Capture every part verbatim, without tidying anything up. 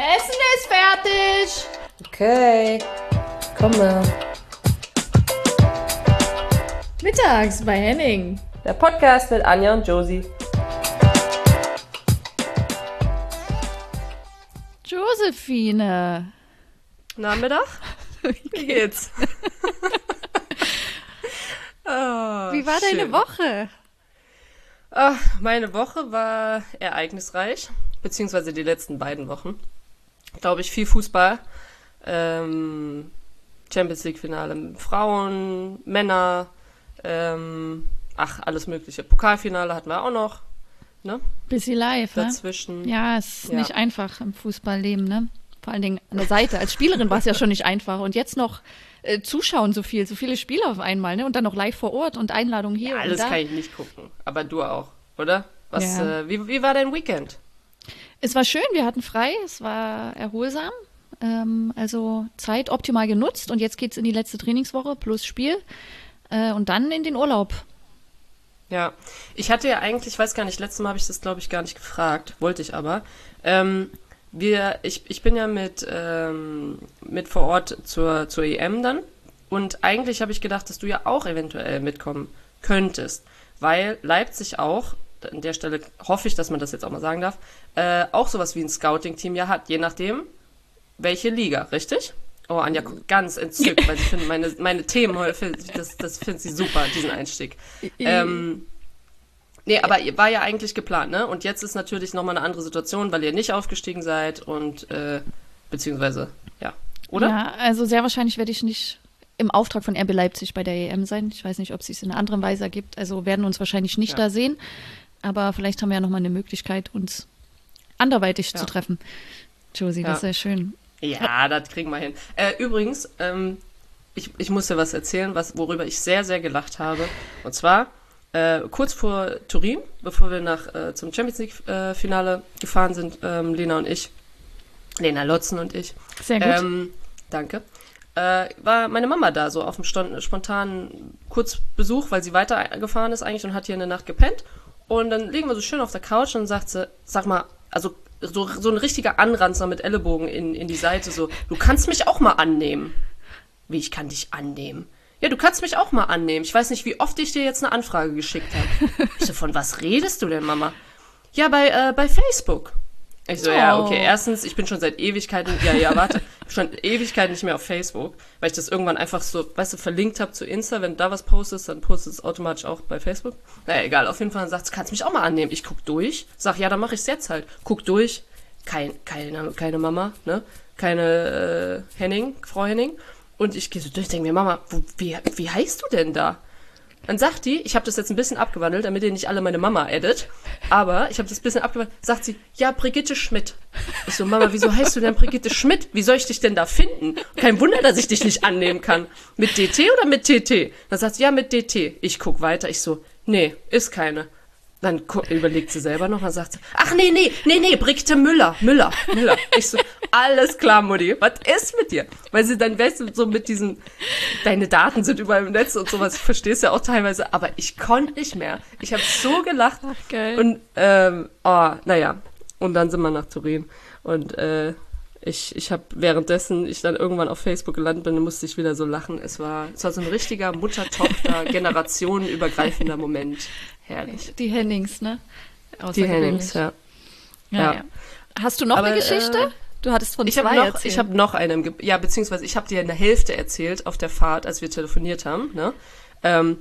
Essen ist fertig. Okay, komme. Mittags bei Henning. Der Podcast mit Anja und Josie. Josephine. Nachmittag? Wie geht's? oh, Wie war schön. deine Woche? Ach, meine Woche war ereignisreich, beziehungsweise die letzten beiden Wochen. Glaube ich, viel Fußball. Ähm, Champions League Finale Frauen, Männer, ähm, ach, alles mögliche. Pokalfinale hatten wir auch noch, ne? Busy live, ne? Dazwischen. Ja, es ist Ja. nicht einfach im Fußballleben, ne? Vor allen Dingen an der Seite. Als Spielerin war es ja schon nicht einfach. Und jetzt noch äh, zuschauen so viel, so viele Spiele auf einmal, ne? Und dann noch live vor Ort und Einladung hier Ja, und alles da. kann ich nicht gucken, aber du auch, oder? Was? Ja. Äh, wie, wie war dein Weekend? Es war schön, wir hatten frei, es war erholsam. Ähm, also Zeit optimal genutzt. Und jetzt geht's in die letzte Trainingswoche plus Spiel. Äh, und dann in den Urlaub. Ja, ich hatte ja eigentlich, ich weiß gar nicht, letztes Mal habe ich das, glaube ich, gar nicht gefragt, wollte ich aber. Ähm, wir, ich, ich bin ja mit, ähm, mit vor Ort zur, zur E M dann und eigentlich habe ich gedacht, dass du ja auch eventuell mitkommen könntest, weil Leipzig auch, an der Stelle hoffe ich, dass man das jetzt auch mal sagen darf, äh, auch sowas wie ein Scouting-Team ja hat, je nachdem, welche Liga, richtig? Oh, Anja guckt ganz entzückt, weil sie findet meine, meine Themen heute, das, das findet sie super, diesen Einstieg. Ähm, nee, aber ihr war ja eigentlich geplant, ne? Und jetzt ist natürlich nochmal eine andere Situation, weil ihr nicht aufgestiegen seid und, äh, beziehungsweise, ja, oder? Ja, also sehr wahrscheinlich werde ich nicht im Auftrag von R B Leipzig bei der E M sein. Ich weiß nicht, ob es sich in einer anderen Weise ergibt. Also werden uns wahrscheinlich nicht Ja. da sehen. Aber vielleicht haben wir ja nochmal eine Möglichkeit, uns anderweitig Ja. zu treffen. Josie, Ja. das ist sehr schön. Ja, das kriegen wir hin. Äh, übrigens, ähm, ich, ich muss dir was erzählen, was, worüber ich sehr, sehr gelacht habe. Und zwar, äh, kurz vor Turin, bevor wir nach, äh, zum Champions League-Finale gefahren sind, ähm, Lena und ich, Lena Lotzen und ich. Sehr gut. Ähm, danke. Äh, war meine Mama da, so auf dem Ston- spontanen Kurzbesuch, weil sie weitergefahren ist eigentlich und hat hier eine Nacht gepennt. Und dann liegen wir so schön auf der Couch und sagt sie, sag mal, also so, so ein richtiger Anranzer mit Ellenbogen in, in die Seite, so, du kannst mich auch mal annehmen. Wie, ich kann dich annehmen? Ja, du kannst mich auch mal annehmen. Ich weiß nicht, wie oft ich dir jetzt eine Anfrage geschickt habe. Ich so, von was redest du denn, Mama? Ja, bei, äh, bei Facebook. Ich so, ja, okay, Oh. erstens, ich bin schon seit Ewigkeiten, ja, ja, warte, schon Ewigkeiten nicht mehr auf Facebook, weil ich das irgendwann einfach so, weißt du, verlinkt habe zu Insta, wenn du da was postest, dann postest es automatisch auch bei Facebook. Naja, egal, auf jeden Fall sagt sie, kannst mich auch mal annehmen. Ich guck durch, sag, ja, dann mache ich es jetzt halt. Guck durch, kein, keine, keine Mama, ne, keine äh, Henning, Frau Henning. Und ich gehe so durch, denke mir, Mama, wo, wie, wie heißt du denn da? Dann sagt die, ich habe das jetzt ein bisschen abgewandelt, damit ihr nicht alle meine Mama addet, aber ich habe das ein bisschen abgewandelt, sagt sie, ja, Brigitte Schmidt. Ich so, Mama, wieso heißt du denn Brigitte Schmidt? Wie soll ich dich denn da finden? Kein Wunder, dass ich dich nicht annehmen kann. Mit D T oder mit T T? Dann sagt sie, ja, mit D T. Ich guck weiter, ich so, nee, ist keine. Dann gu- überlegt sie selber noch, dann sagt sie, ach nee, nee, nee, nee, Brigitte Müller, Müller, Müller. Ich so, alles klar, Mutti, was ist mit dir? Weil sie dann, weißt du, so mit diesen, deine Daten sind überall im Netz und sowas, ich verstehe es ja auch teilweise, aber ich konnte nicht mehr. Ich habe so gelacht. Ach, geil. Und, ähm, oh, naja, und dann sind wir nach Turin und, äh, ich, ich habe währenddessen, ich dann irgendwann auf Facebook gelandet bin, musste ich wieder so lachen. Es war, es war so ein richtiger Mutter-Tochter, generationenübergreifender Moment. Herrlich. Die Hennings, ne? Die Außergewöhnlich. Hennings, ja. Ja, Ja. ja. Hast du noch Aber, eine Geschichte? äh, Du hattest von Ich zwei habe noch, erzählt. ich habe noch eine, im Ge- ja, beziehungsweise ich habe dir eine Hälfte erzählt auf der Fahrt, als wir telefoniert haben, ne? Ähm,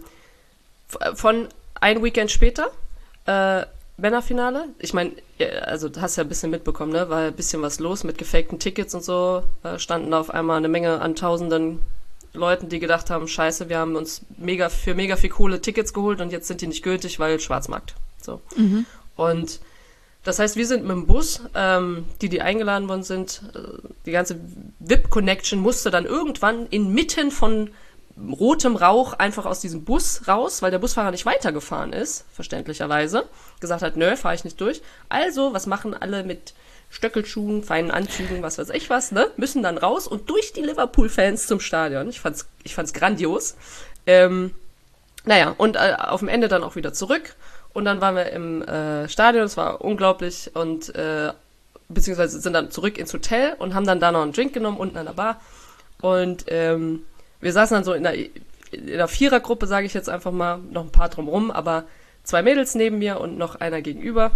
f- von ein Weekend später, äh, Männerfinale. Ich meine, also du hast ja ein bisschen mitbekommen, ne? War ein bisschen was los mit gefakten Tickets und so. Äh, standen da auf einmal eine Menge an tausenden Leuten, die gedacht haben, scheiße, wir haben uns mega für mega viel Kohle Tickets geholt und jetzt sind die nicht gültig, weil Schwarzmarkt. So. Mhm. Und das heißt, wir sind mit dem Bus, ähm, die, die eingeladen worden sind, äh, die ganze V I P-Connection musste dann irgendwann inmitten von rotem Rauch einfach aus diesem Bus raus, weil der Busfahrer nicht weitergefahren ist, verständlicherweise. Gesagt hat, nö, fahre ich nicht durch. Also, was machen alle mit Stöckelschuhen, feinen Anzügen, was weiß ich was, ne? Müssen dann raus und durch die Liverpool-Fans zum Stadion. Ich fand's, ich fand's grandios. Ähm, naja, und äh, auf dem Ende dann auch wieder zurück. Und dann waren wir im äh, Stadion, es war unglaublich und äh, beziehungsweise sind dann zurück ins Hotel und haben dann da noch einen Drink genommen, unten an der Bar. Und ähm, wir saßen dann so in der, in der Vierergruppe, sage ich jetzt einfach mal, noch ein paar drumrum, aber zwei Mädels neben mir und noch einer gegenüber.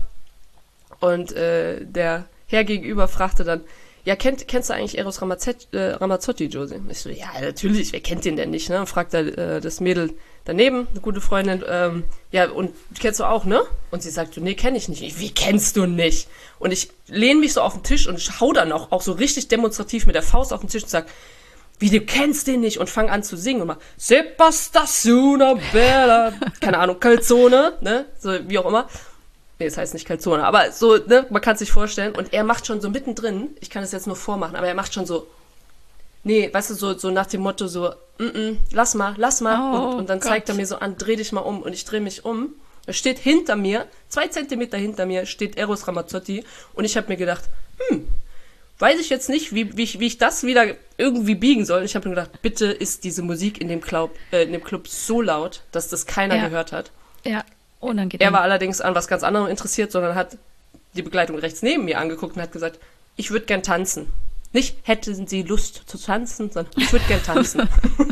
Und äh, der Herr gegenüber fragte dann, ja, kennt, kennst du eigentlich Eros Ramazzotti, äh, Ramazzotti, Josie? Ich so, ja, natürlich, wer kennt den denn nicht, ne? Und fragt er äh, das Mädel daneben, eine gute Freundin, ähm, ja, und kennst du auch, ne? Und sie sagt, nee, kenn ich nicht. Ich, wie kennst du nicht? Und ich lehne mich so auf den Tisch und hau dann auch, auch so richtig demonstrativ mit der Faust auf den Tisch und sag, wie, du kennst den nicht? Und fang an zu singen und mach, Sepastazione Bella, keine Ahnung, Calzone, ne? So, wie auch immer. Nee, das heißt nicht Calzone, aber so, ne, man kann es sich vorstellen. Und er macht schon so mittendrin, ich kann es jetzt nur vormachen, aber er macht schon so, nee, weißt du, so, so nach dem Motto so, mm -mm, lass mal, lass mal. Oh, und, und dann Gott. zeigt er mir so an, dreh dich mal um. Und ich drehe mich um. Er steht hinter mir, zwei Zentimeter hinter mir, steht Eros Ramazzotti. Und ich habe mir gedacht, hm, weiß ich jetzt nicht, wie, wie, ich, wie ich das wieder irgendwie biegen soll. Und ich habe mir gedacht, bitte ist diese Musik in dem Club, äh, in dem Club so laut, dass das keiner Ja. gehört hat. Ja, unangenehm. Er war allerdings an was ganz anderem interessiert, sondern hat die Begleitung rechts neben mir angeguckt und hat gesagt, ich würde gern tanzen. Nicht, hätten Sie Lust zu tanzen, sondern ich würde gern tanzen.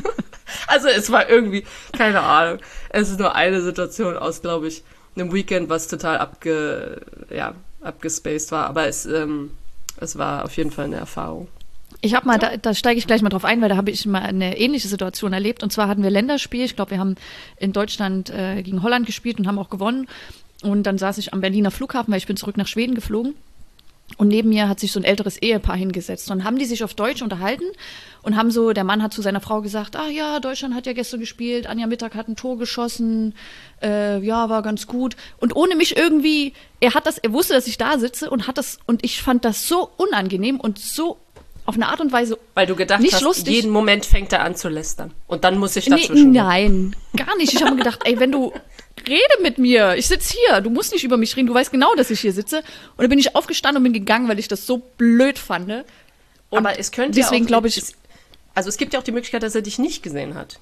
Also es war irgendwie, keine Ahnung, es ist nur eine Situation aus, glaube ich, einem Weekend, was total abge, ja, abgespaced war, aber es, ähm, es war auf jeden Fall eine Erfahrung. Ich habe mal, da, da steige ich gleich mal drauf ein, weil da habe ich mal eine ähnliche Situation erlebt. Und zwar hatten wir Länderspiel. Ich glaube, wir haben in Deutschland äh, gegen Holland gespielt und haben auch gewonnen. Und dann saß ich am Berliner Flughafen, weil ich bin zurück nach Schweden geflogen. Und neben mir hat sich so ein älteres Ehepaar hingesetzt. Und haben die sich auf Deutsch unterhalten und haben so, der Mann hat zu seiner Frau gesagt, ah ja, Deutschland hat ja gestern gespielt, Anja Mittag hat ein Tor geschossen, äh, ja, war ganz gut. Und ohne mich irgendwie, er hat das, er wusste, dass ich da sitze und hat das, und ich fand das so unangenehm und so auf eine Art und Weise Weil du gedacht nicht hast, lustig. jeden Moment fängt er an zu lästern. Und dann muss ich Nee, dazwischen. nein, gar nicht. Ich habe mir gedacht, ey, wenn du, rede mit mir, ich sitze hier, du musst nicht über mich reden, du weißt genau, dass ich hier sitze. Und dann bin ich aufgestanden und bin gegangen, weil ich das so blöd fand. Und Aber es könnte deswegen ja auch, glaube ich, es, also es gibt ja auch die Möglichkeit, dass er dich nicht gesehen hat.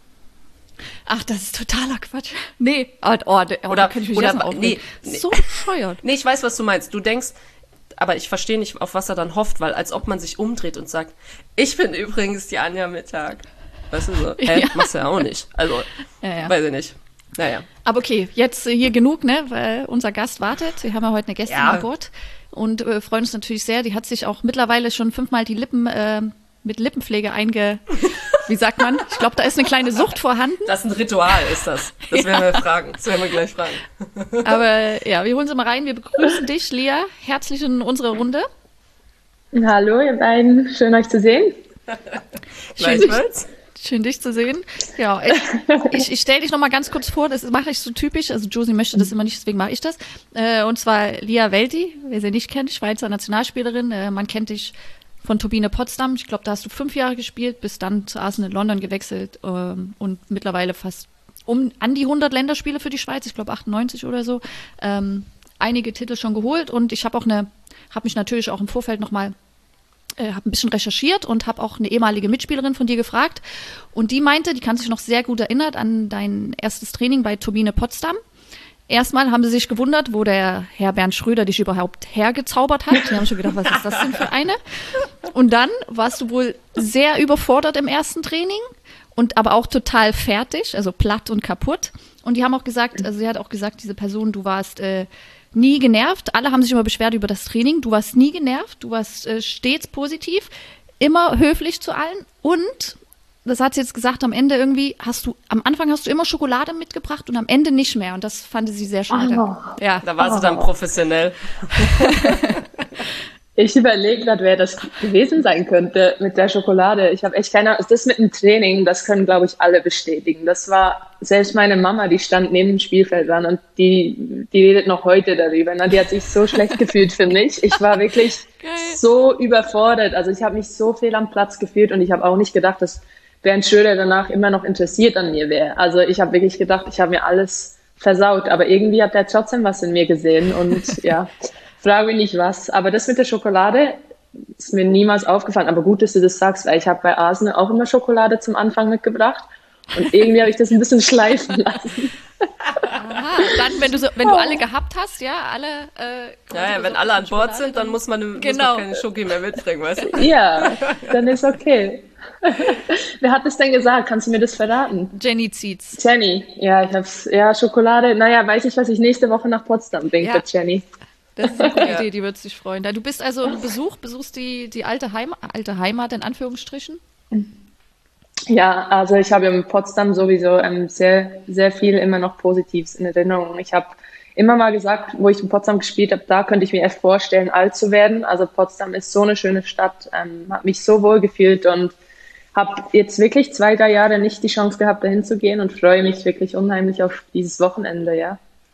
ach, das ist totaler Quatsch. Nee, oh, oh, oh Oder- da kann ich mich oder- jetzt noch aufregen. nee, nee. So bescheuert. Nee, ich weiß, was du meinst. Du denkst, aber ich verstehe nicht, auf was er dann hofft, weil als ob man sich umdreht und sagt, ich bin übrigens die Anja Mittag. Weißt du so, hä, Ja. machst du ja auch nicht. Also, Ja, ja. weiß ich nicht. Naja. Aber okay, jetzt äh, hier genug, ne? Weil unser Gast wartet. Wir haben ja heute eine Gästin Ja. an Bord und äh, freuen uns natürlich sehr. Die hat sich auch mittlerweile schon fünfmal die Lippen äh, mit Lippenpflege einge... Wie sagt man? Ich glaube, da ist eine kleine Sucht vorhanden. Das ist ein Ritual, ist das. Das werden wir fragen. Das werden wir gleich fragen. Aber ja, wir holen sie mal rein. Wir begrüßen dich, Lea, herzlich in unsere Runde. Hallo, ihr beiden. Schön, euch zu sehen. Gleichfalls. Schön, dich zu sehen. Ja, ich, ich, ich stelle dich noch mal ganz kurz vor. Das mache ich so typisch. Also Josie möchte das immer nicht, deswegen mache ich das. Äh, und zwar Lea Welti, wer sie nicht kennt, Schweizer Nationalspielerin. Äh, man kennt dich von Turbine Potsdam. Ich glaube, da hast du fünf Jahre gespielt, bist dann zu Arsenal London gewechselt ähm, und mittlerweile fast um an die hundert Länderspiele für die Schweiz. Ich glaube achtundneunzig oder so. Ähm, einige Titel schon geholt und ich habe auch eine, habe mich natürlich auch im Vorfeld noch mal äh, habe ein bisschen recherchiert und habe auch eine ehemalige Mitspielerin von dir gefragt. Und die meinte, die kann sich noch sehr gut erinnern an dein erstes Training bei Turbine Potsdam. Erstmal haben sie sich gewundert, wo der Herr Bernd Schröder dich überhaupt hergezaubert hat. Die haben schon gedacht, was ist das denn für eine? Und dann warst du wohl sehr überfordert im ersten Training und aber auch total fertig, also platt und kaputt. Und die haben auch gesagt, also sie hat auch gesagt, diese Person, du warst äh, nie genervt. Alle haben sich immer beschwert über das Training. Du warst nie genervt, du warst äh, stets positiv, immer höflich zu allen. Und, das hat sie jetzt gesagt, am Ende irgendwie hast du, am Anfang hast du immer Schokolade mitgebracht und am Ende nicht mehr. Und das fand sie sehr schade. Oh. Ja. Da war sie dann professionell. Ich überlege gerade, wer das gewesen sein könnte mit der Schokolade. Ich habe echt keine Ahnung. Das mit dem Training, das können, glaube ich, alle bestätigen. Das war selbst meine Mama, die stand neben dem Spielfeld dran und die, die redet noch heute darüber. Na, die hat sich so schlecht gefühlt für mich. Ich war wirklich Geil. so überfordert. Also ich habe mich so viel am Platz gefühlt und ich habe auch nicht gedacht, dass Bernd Schröder danach immer noch interessiert an mir wäre. Also ich habe wirklich gedacht, ich habe mir alles versaut. Aber irgendwie hat er trotzdem was in mir gesehen und ja... Frage mich nicht was, aber das mit der Schokolade ist mir niemals aufgefallen. Aber gut, dass du das sagst, weil ich habe bei Arsenal auch immer Schokolade zum Anfang mitgebracht Und irgendwie habe ich das ein bisschen schleifen lassen. Aha, dann, wenn du so, wenn du alle gehabt hast, ja, alle. Äh, Ja, ja, wenn alle an Bord sind, dann muss man, muss Genau. man keine Schoki mehr mitbringen, weißt du? Ja, dann ist okay. Wer hat das denn gesagt? Kannst du mir das verraten? Jenny zieht's. Jenny. Ja, ich hab's. Ja, Schokolade. Naja, weiß ich, was ich nächste Woche nach Potsdam bringe Ja. für Jenny. Das ist eine gute Ja. Idee, die wird sich freuen. Da du bist also im Besuch, besuchst die, die alte, Heim, alte Heimat in Anführungsstrichen. Ja, also ich habe in Potsdam sowieso ähm, sehr, sehr viel immer noch Positives in Erinnerung. Ich habe immer mal gesagt, wo ich in Potsdam gespielt habe, da könnte ich mir echt vorstellen, alt zu werden. Also Potsdam ist so eine schöne Stadt, ähm, habe mich so wohl gefühlt und habe jetzt wirklich zwei, drei Jahre nicht die Chance gehabt, dahin zu gehen und freue mich wirklich unheimlich auf dieses Wochenende, ja.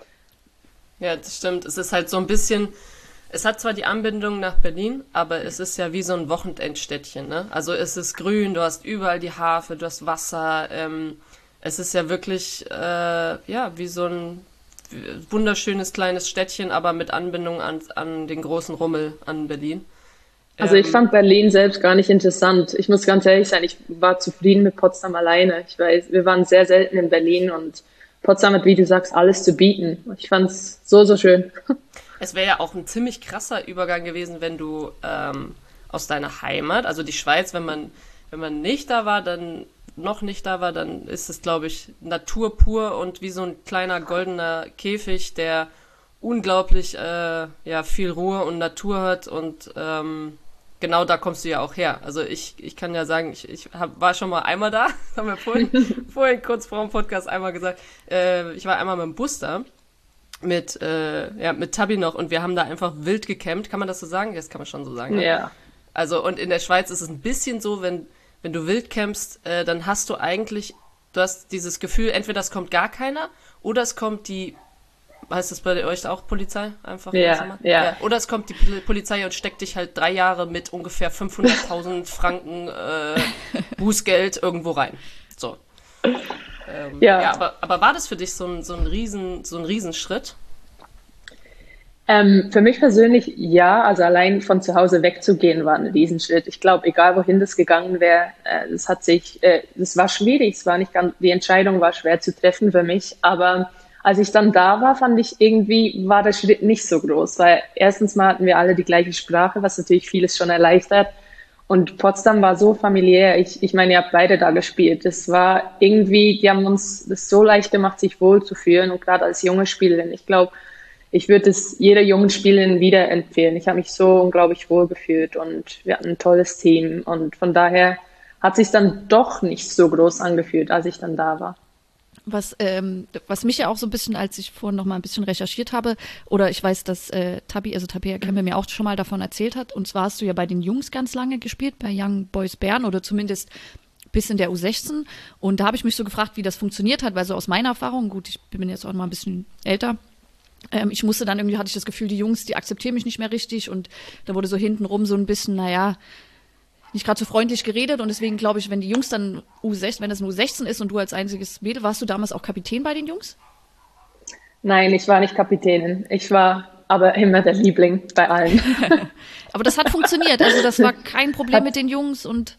Ja, das stimmt. Es ist halt so ein bisschen, es hat zwar die Anbindung nach Berlin, aber es ist ja wie so ein Wochenendstädtchen, ne? Also es ist grün, du hast überall die Hafe, du hast Wasser, ähm, es ist ja wirklich, äh, ja, wie so ein wunderschönes kleines Städtchen, aber mit Anbindung an, an den großen Rummel an Berlin. Also ich Ähm, fand Berlin selbst gar nicht interessant. Ich muss ganz ehrlich sein, ich war zufrieden mit Potsdam alleine. Ich weiß, wir waren sehr selten in Berlin und Potsdam hat, wie du sagst, alles zu bieten. Ich fand's so, so schön. Es wäre ja auch ein ziemlich krasser Übergang gewesen, wenn du ähm, aus deiner Heimat, also die Schweiz, wenn man, wenn man nicht da war, dann noch nicht da war, dann ist es, glaube ich, Natur pur und wie so ein kleiner goldener Käfig, der unglaublich äh, ja, viel Ruhe und Natur hat und ähm, genau da kommst du ja auch her. Also ich, ich kann ja sagen, ich, ich hab, war schon mal einmal da, das haben wir vorhin, vorhin kurz vor dem Podcast einmal gesagt, äh, ich war einmal mit dem Bus da, mit, äh, ja, mit Tabi noch und wir haben da einfach wild gecampt, kann man das so sagen? Das kann man schon so sagen. Ne? Ja. Also und in der Schweiz ist es ein bisschen so, wenn, wenn du wild campst, äh, dann hast du eigentlich, du hast dieses Gefühl, entweder es kommt gar keiner oder es kommt die, heißt das bei euch auch Polizei? Einfach Ja, ganz normal? ja. Oder es kommt die Pol- Polizei und steckt dich halt drei Jahre mit ungefähr fünfhunderttausend Franken äh, Bußgeld irgendwo rein. So. Ähm, Ja. ja aber, aber war das für dich so ein, so ein Riesen, so ein Riesenschritt? Ähm, für mich persönlich ja, also allein von zu Hause wegzugehen war ein Riesenschritt. Ich glaube, egal wohin das gegangen wäre, äh, das hat sich, äh, das war schwierig, es war nicht ganz, die Entscheidung war schwer zu treffen für mich, aber als ich dann da war, fand ich irgendwie, war der Schritt nicht so groß, weil erstens mal hatten wir alle die gleiche Sprache, was natürlich vieles schon erleichtert. Und Potsdam war so familiär. Ich, ich meine, ihr habt beide da gespielt. Das war irgendwie, die haben uns das so leicht gemacht, sich wohlzufühlen. Und gerade als junge Spielerin, ich glaube, ich würde es jeder jungen Spielerin wieder empfehlen. Ich habe mich so unglaublich wohl gefühlt und wir hatten ein tolles Team. Und von daher hat sich dann doch nicht so groß angefühlt, als ich dann da war. Was, ähm, was mich ja auch so ein bisschen, als ich vorhin noch mal ein bisschen recherchiert habe, oder ich weiß, dass äh, Tabi, also Tabea Kempe mir auch schon mal davon erzählt hat, und zwar hast du ja bei den Jungs ganz lange gespielt, bei Young Boys Bern oder zumindest bis in der U sechzehn, und da habe ich mich so gefragt, wie das funktioniert hat, weil so aus meiner Erfahrung, gut, ich bin jetzt auch noch mal ein bisschen älter, ähm, ich musste dann irgendwie, hatte ich das Gefühl, die Jungs, die akzeptieren mich nicht mehr richtig, und da wurde so hintenrum so ein bisschen, naja, nicht gerade so freundlich geredet, und deswegen glaube ich, wenn die Jungs dann U sechzehn, wenn das ein U sechzehn ist und du als einziges Mädel, warst du damals auch Kapitän bei den Jungs? Nein, ich war nicht Kapitänin. Ich war aber immer der Liebling bei allen. Aber das hat funktioniert, also das war kein Problem mit den Jungs und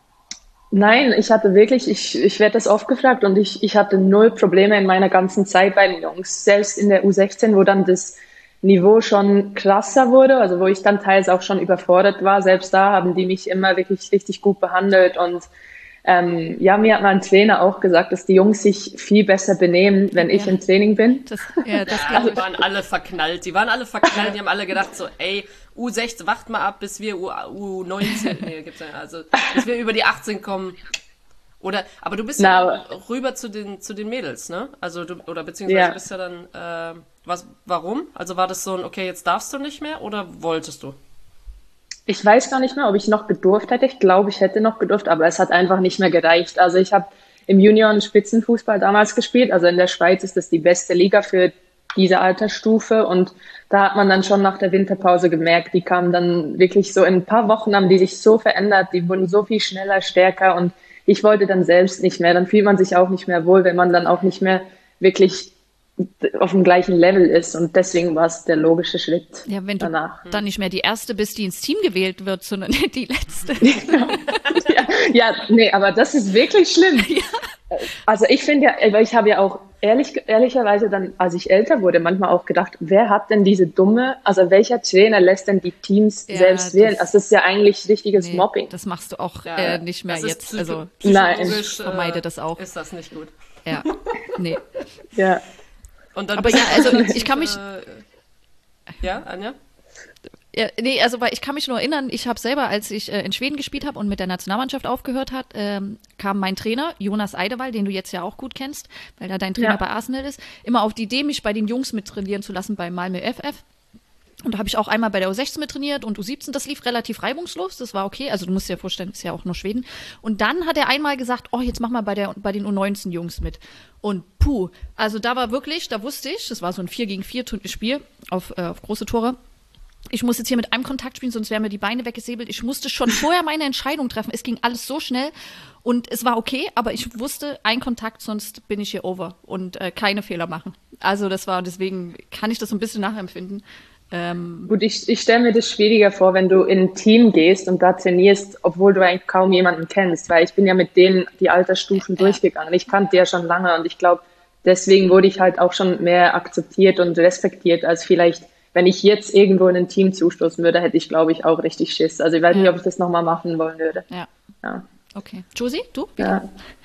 Nein, ich hatte wirklich, ich, ich werde das oft gefragt und ich, ich hatte null Probleme in meiner ganzen Zeit bei den Jungs. Selbst in der U sechzehn, wo dann das Niveau schon krasser wurde, also wo ich dann teils auch schon überfordert war, selbst da haben die mich immer wirklich richtig gut behandelt. Und ähm, ja, mir hat mein Trainer auch gesagt, dass die Jungs sich viel besser benehmen, wenn ich Ja. im Training bin. das, ja, das Ja, glaube die ich. waren alle verknallt. Die waren alle verknallt. Die haben alle gedacht so, ey, U sechzehn, wacht mal ab, bis wir U, U neunzehn, nee, gibt's ja, also, bis wir über die achtzehn kommen. Oder, aber du bist Na, ja rüber zu den, zu den Mädels, ne? Also du, oder beziehungsweise Ja. du bist ja dann, äh, was, warum? Also war das so ein, okay, jetzt darfst du nicht mehr oder wolltest du? Ich weiß gar nicht mehr, ob ich noch gedurft hätte. Ich glaube, ich hätte noch gedurft, aber es hat einfach nicht mehr gereicht. Also ich habe im Junioren-Spitzenfußball damals gespielt. Also in der Schweiz ist das die beste Liga für diese Altersstufe. Und da hat man dann schon nach der Winterpause gemerkt, die kamen dann wirklich so in ein paar Wochen, haben die sich so verändert. Die wurden so viel schneller, stärker. Und ich wollte dann selbst nicht mehr. Dann fühlt man sich auch nicht mehr wohl, wenn man dann auch nicht mehr wirklich auf dem gleichen Level ist. Und deswegen war es der logische Schritt Ja, wenn du danach. dann nicht mehr die Erste bist, die ins Team gewählt wird, sondern die Letzte. Ja, ja, nee, aber das ist wirklich schlimm. Also ich finde ja, weil ich habe ja auch ehrlich, ehrlicherweise dann, als ich älter wurde, manchmal auch gedacht, wer hat denn diese dumme, also welcher Trainer lässt denn die Teams Ja, selbst das- wählen? Das ist ja eigentlich richtiges Nee, Mobbing. das machst du auch Ja, äh, nicht mehr das ist jetzt. psycho- Also Nein. psychologisch, ich vermeide äh, das auch. Ist das nicht gut. ja, nee. Ja. Und dann Aber bist ja, du also relativ, ich kann mich- Äh, ja, Anja? Ja, nee, also weil ich kann mich nur erinnern, ich habe selber, als ich äh, in Schweden gespielt habe und mit der Nationalmannschaft aufgehört hat, ähm, kam mein Trainer, Jonas Eidewall, den du jetzt ja auch gut kennst, weil er dein Trainer Ja. bei Arsenal ist, immer auf die Idee, mich bei den Jungs mit trainieren zu lassen bei Malmö F F. Und da habe ich auch einmal bei der U sechzehn mit trainiert und U siebzehn, das lief relativ reibungslos, das war okay. Also du musst dir ja vorstellen, ist ja auch nur Schweden. Und dann hat er einmal gesagt, oh, jetzt mach mal bei, der, bei den U neunzehn Jungs mit. Und puh, also da war wirklich, da wusste ich, das war so ein vier gegen vier Spiel auf, äh, auf große Tore. Ich muss jetzt hier mit einem Kontakt spielen, sonst wären mir die Beine weggesäbelt. Ich musste schon vorher meine Entscheidung treffen. Es ging alles so schnell und es war okay, aber ich wusste, ein Kontakt, sonst bin ich hier over und äh, keine Fehler machen. Also das war, deswegen kann ich das so ein bisschen nachempfinden. Ähm, Gut, ich, ich stelle mir das schwieriger vor, wenn du in ein Team gehst und da trainierst, obwohl du eigentlich kaum jemanden kennst, weil ich bin ja mit denen die Altersstufen Ja. durchgegangen. Ich kannte die ja schon lange und ich glaube, deswegen wurde ich halt auch schon mehr akzeptiert und respektiert, als vielleicht, wenn ich jetzt irgendwo in ein Team zustoßen würde, hätte ich, glaube ich, auch richtig Schiss. Also ich weiß Ja. nicht, ob ich das nochmal machen wollen würde. ja, Ja. okay. Josie, du? Ja.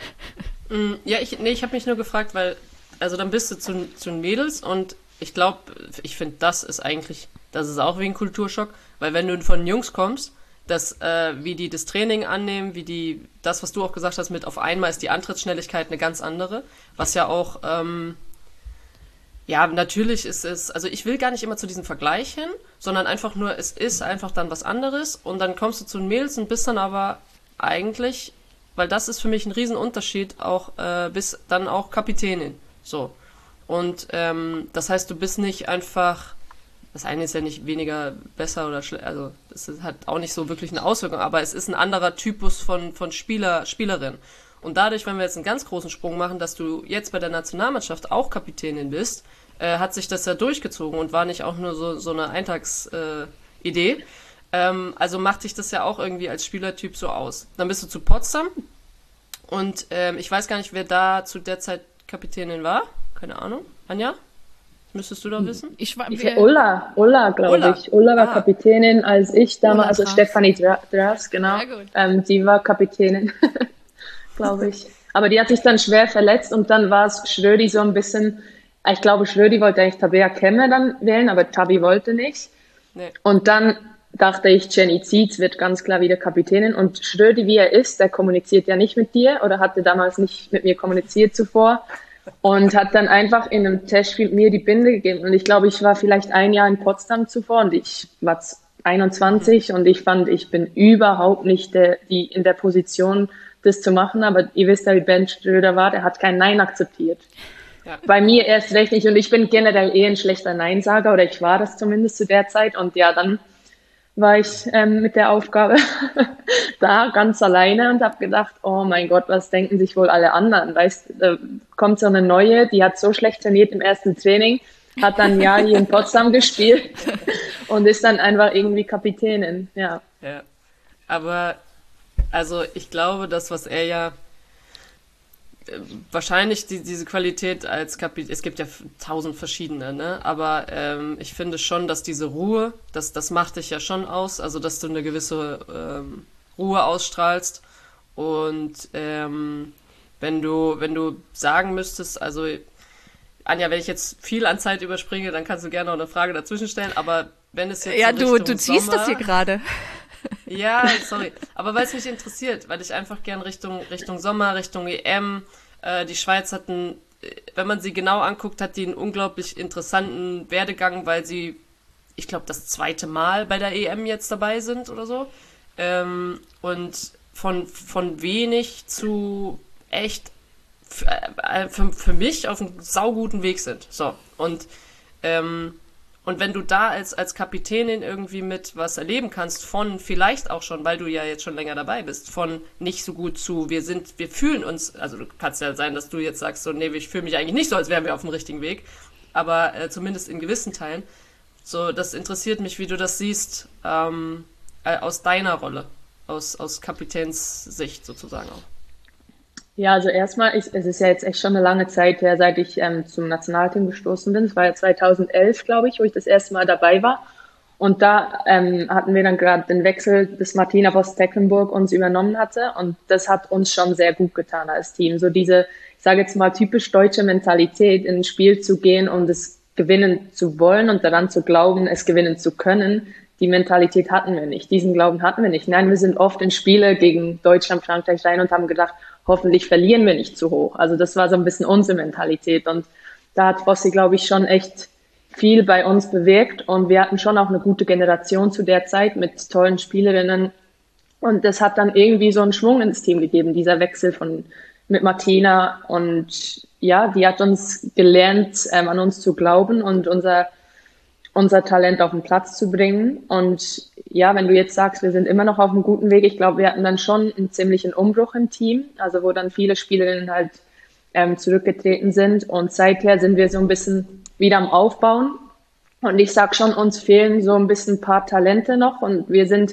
Mm, Ja, ich, nee, ich habe mich nur gefragt, weil, also dann bist du zu, zu den Mädels und ich glaube, ich finde, das ist eigentlich, das ist auch wie ein Kulturschock, weil wenn du von den Jungs kommst, dass, äh, wie die das Training annehmen, wie die, das, was du auch gesagt hast, mit auf einmal ist die Antrittsschnelligkeit eine ganz andere, was ja auch, ähm, ja, natürlich ist es, also ich will gar nicht immer zu diesem Vergleich hin, sondern einfach nur, es ist einfach dann was anderes und dann kommst du zu den Mädels und bist dann aber eigentlich, weil das ist für mich ein Riesenunterschied, auch äh, bist dann auch Kapitänin, so. Und ähm, das heißt, du bist nicht einfach, das eine ist ja nicht weniger besser oder schlecht, also es ist- hat auch nicht so wirklich eine Auswirkung, aber es ist ein anderer Typus von, von Spieler, Spielerin. Und dadurch, wenn wir jetzt einen ganz großen Sprung machen, dass du jetzt bei der Nationalmannschaft auch Kapitänin bist, äh, hat sich das ja durchgezogen und war nicht auch nur so, so eine Eintagsidee. Äh, Idee. ähm, also macht sich das ja auch irgendwie als Spielertyp so aus. Dann bist du zu Potsdam und ähm, ich weiß gar nicht, wer da zu der Zeit Kapitänin war. Keine Ahnung. Anja? Müsstest du da wissen? Ich war, Ich, wir, Ulla, Ulla, glaube Ulla. ich. Ulla war Ah. Kapitänin als ich damals, Ulla also Dras. Stefanie Dra- Dras, genau. Sehr gut. Ähm, die war Kapitänin, glaube ich. Aber die hat sich dann schwer verletzt und dann war es Schrödi so ein bisschen, ich glaube, Schrödi wollte eigentlich Tabea Kemme dann wählen, aber Tabi wollte nicht. Nee. Und dann dachte ich, Jenny Zietz wird ganz klar wieder Kapitänin. Und Schrödi, wie er ist, der kommuniziert ja nicht mit dir oder hatte damals nicht mit mir kommuniziert zuvor und hat dann einfach in einem Testspiel mir die Binde gegeben. Und ich glaube, ich war vielleicht ein Jahr in Potsdam zuvor und ich war einundzwanzig und ich fand, ich bin überhaupt nicht der, die in der Position, das zu machen. Aber ihr wisst ja, wie Ben Schröder war, der hat kein Nein akzeptiert. Ja. Bei mir erst recht nicht. Und ich bin generell eh ein schlechter Neinsager oder ich war das zumindest zu der Zeit. Und ja, dann war ich ähm, mit der Aufgabe da ganz alleine und habe gedacht, oh mein Gott, was denken sich wohl alle anderen? Weißt, da kommt so eine neue, die hat so schlecht trainiert im ersten Training, hat dann ein Jahr hier in Potsdam gespielt und ist dann einfach irgendwie Kapitänin. Ja, Ja. Aber, also ich glaube, das, was er ja äh, wahrscheinlich die, diese Qualität als Kapitän, es gibt ja f- tausend verschiedene, ne? Aber ähm, ich finde schon, dass diese Ruhe, das, das macht dich ja schon aus, also dass du eine gewisse ähm, Ruhe ausstrahlst. Und ähm, wenn du, wenn du sagen müsstest, also Anja, wenn ich jetzt viel an Zeit überspringe, dann kannst du gerne noch eine Frage dazwischen stellen, aber wenn es jetzt ja, so du, Richtung du ziehst das hier Sommer- gerade. Ja, sorry. Aber weil es mich interessiert, weil ich einfach gern Richtung, Richtung Sommer, Richtung E M, äh, die Schweiz hat einen, äh, wenn man sie genau anguckt, hat die einen unglaublich interessanten Werdegang, weil sie, ich glaube, das zweite Mal bei der E M jetzt dabei sind oder so. Ähm, und von, von wenig zu echt f- äh, für, für mich auf einem sauguten Weg sind. So. Und, ähm, und wenn du da als, als Kapitänin irgendwie mit was erleben kannst, von vielleicht auch schon, weil du ja jetzt schon länger dabei bist, von nicht so gut zu, wir sind, wir fühlen uns, also du kannst ja sein, dass du jetzt sagst, so, nee, ich fühle mich eigentlich nicht so, als wären wir auf dem richtigen Weg, aber äh, zumindest in gewissen Teilen. So, das interessiert mich, wie du das siehst, ähm, äh, aus deiner Rolle, aus, aus Kapitänssicht sozusagen auch. Ja, also erstmal, ich, es ist ja jetzt echt schon eine lange Zeit her, seit ich ähm, zum Nationalteam gestoßen bin. Es war ja zweitausendelf, glaube ich, wo ich das erste Mal dabei war. Und da ähm, hatten wir dann gerade den Wechsel, dass Martina Voss-Tecklenburg uns übernommen hatte. Und das hat uns schon sehr gut getan als Team. So diese, ich sage jetzt mal, typisch deutsche Mentalität, in ein Spiel zu gehen und es gewinnen zu wollen und daran zu glauben, es gewinnen zu können. Die Mentalität hatten wir nicht. Diesen Glauben hatten wir nicht. Nein, wir sind oft in Spiele gegen Deutschland, Frankreich rein und haben gedacht, hoffentlich verlieren wir nicht zu hoch. Also das war so ein bisschen unsere Mentalität. Und da hat Fossi, glaube ich, schon echt viel bei uns bewirkt. Und wir hatten schon auch eine gute Generation zu der Zeit mit tollen Spielerinnen. Und das hat dann irgendwie so einen Schwung ins Team gegeben, dieser Wechsel von mit Martina. Und ja, die hat uns gelernt, ähm, an uns zu glauben und unser unser Talent auf den Platz zu bringen. Und ja, wenn du jetzt sagst, wir sind immer noch auf einem guten Weg, ich glaube, wir hatten dann schon einen ziemlichen Umbruch im Team, also wo dann viele Spielerinnen halt ähm, zurückgetreten sind. Und seither sind wir so ein bisschen wieder am Aufbauen. Und ich sag schon, uns fehlen so ein bisschen ein paar Talente noch. Und wir sind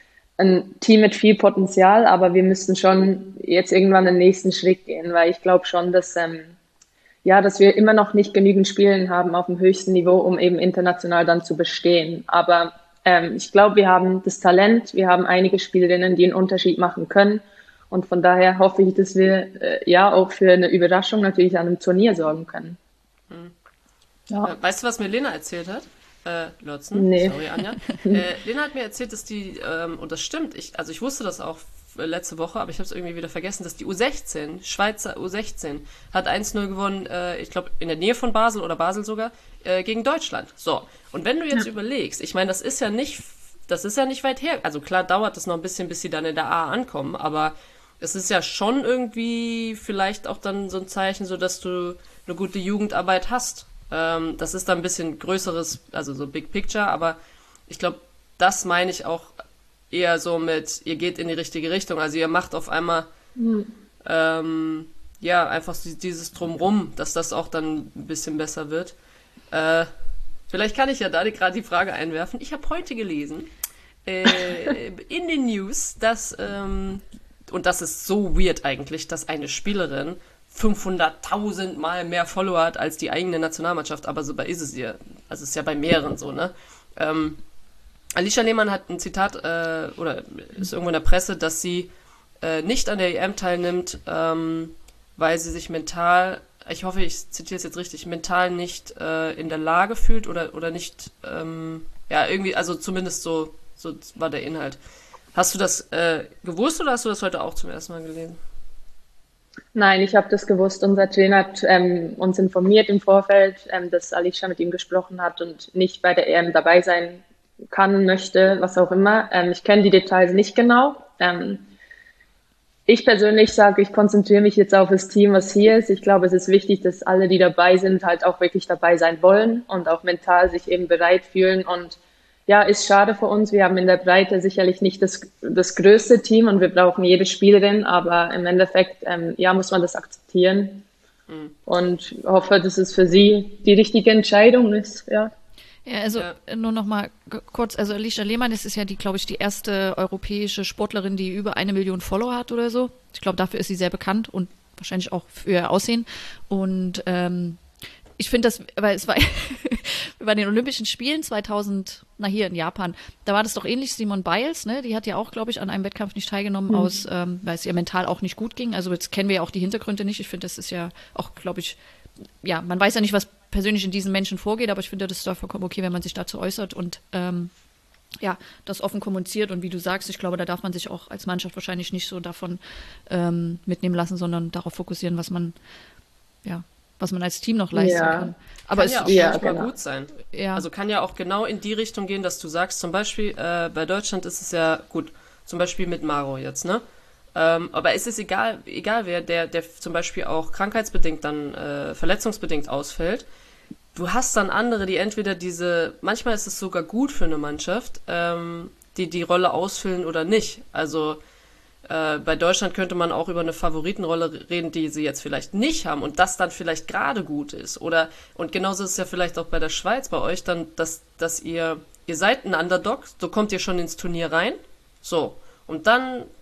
ein Team mit viel Potenzial, aber wir müssen schon jetzt irgendwann den nächsten Schritt gehen, weil ich glaube schon, dass ähm, ja, dass wir immer noch nicht genügend Spielen haben auf dem höchsten Niveau, um eben international dann zu bestehen. Aber ähm, ich glaube, wir haben das Talent, wir haben einige Spielerinnen, die einen Unterschied machen können. Und von daher hoffe ich, dass wir äh, ja auch für eine Überraschung natürlich an einem Turnier sorgen können. Mhm. Ja. Äh, weißt du, was mir Lena erzählt hat? Äh, Lotzen, Nee. sorry Anja. Äh, Lena hat mir erzählt, dass die, ähm, und das stimmt, ich, also ich wusste das auch letzte Woche, aber ich habe es irgendwie wieder vergessen, dass die U sechzehn, Schweizer U sechzehn, hat eins null gewonnen, äh, ich glaube in der Nähe von Basel oder Basel sogar, äh, gegen Deutschland. So, und wenn du jetzt ja. überlegst, ich meine, das ist ja nicht, das ist ja nicht weit her, also klar dauert es noch ein bisschen, bis sie dann in der A ankommen, aber es ist ja schon irgendwie vielleicht auch dann so ein Zeichen, so dass du eine gute Jugendarbeit hast. Ähm, das ist dann ein bisschen größeres, also so Big Picture, aber ich glaube, das meine ich auch eher so mit, ihr geht in die richtige Richtung. Also ihr macht auf einmal mhm. ähm, ja, einfach dieses Drumrum, dass das auch dann ein bisschen besser wird. Äh, vielleicht kann ich ja da gerade die Frage einwerfen. Ich habe heute gelesen äh, in den News, dass ähm, und das ist so weird eigentlich, dass eine Spielerin fünfhunderttausend Mal mehr Follower hat als die eigene Nationalmannschaft, aber so bei ist es ja, also es ist ja bei mehreren so, ne? Ähm, Alicia Lehmann hat ein Zitat, äh, oder ist irgendwo in der Presse, dass sie äh, nicht an der E M teilnimmt, ähm, weil sie sich mental, ich hoffe, ich zitiere es jetzt richtig, mental nicht äh, in der Lage fühlt oder, oder nicht, ähm, ja, irgendwie, also zumindest so, so war der Inhalt. Hast du das äh, gewusst oder hast du das heute auch zum ersten Mal gelesen? Nein, ich habe das gewusst. Unser Trainer hat ähm, uns informiert im Vorfeld, ähm, dass Alicia mit ihm gesprochen hat und nicht bei der E M dabei sein kann, möchte, was auch immer. Ähm, ich kenne die Details nicht genau. Ähm, ich persönlich sage, ich konzentriere mich jetzt auf das Team, was hier ist. Ich glaube, es ist wichtig, dass alle, die dabei sind, halt auch wirklich dabei sein wollen und auch mental sich eben bereit fühlen. Und ja, ist schade für uns. Wir haben in der Breite sicherlich nicht das, das größte Team und wir brauchen jede Spielerin, aber im Endeffekt, ähm, ja, muss man das akzeptieren. Mhm. Und hoffe, dass es für sie die richtige Entscheidung ist, ja. Ja, also ja. nur noch mal kurz, also Alicia Lehmann, das ist ja die, glaube ich, die erste europäische Sportlerin, die über eine Million Follower hat oder so. Ich glaube, dafür ist sie sehr bekannt und wahrscheinlich auch für ihr Aussehen. Und ähm, ich finde das, weil es war bei den Olympischen Spielen zweitausend, na hier in Japan, da war das doch ähnlich, Simone Biles, ne? Die hat ja auch, glaube ich, an einem Wettkampf nicht teilgenommen, mhm. aus, ähm, weil es ihr mental auch nicht gut ging. Also jetzt kennen wir ja auch die Hintergründe nicht. Ich finde, das ist ja auch, glaube ich, ja, man weiß ja nicht, was persönlich in diesen Menschen vorgeht, aber ich finde, das ist doch vollkommen okay, wenn man sich dazu äußert und ähm, ja, das offen kommuniziert. Und wie du sagst, ich glaube, da darf man sich auch als Mannschaft wahrscheinlich nicht so davon ähm, mitnehmen lassen, sondern darauf fokussieren, was man, ja, was man als Team noch leisten ja. kann. Aber kann es ja auch ja, manchmal genau. gut sein. Ja. Also kann ja auch genau in die Richtung gehen, dass du sagst, zum Beispiel äh, bei Deutschland ist es ja gut, zum Beispiel mit Maro jetzt, ne? Ähm, aber es ist egal, egal wer, der, der zum Beispiel auch krankheitsbedingt dann äh, verletzungsbedingt ausfällt. Du hast dann andere, die entweder diese, manchmal ist es sogar gut für eine Mannschaft, ähm, die die Rolle ausfüllen oder nicht. Also äh, bei Deutschland könnte man auch über eine Favoritenrolle reden, die sie jetzt vielleicht nicht haben und das dann vielleicht gerade gut ist. Oder und genauso ist es ja vielleicht auch bei der Schweiz bei euch dann, dass, dass ihr, ihr seid ein Underdog, so kommt ihr schon ins Turnier rein, so. Und dann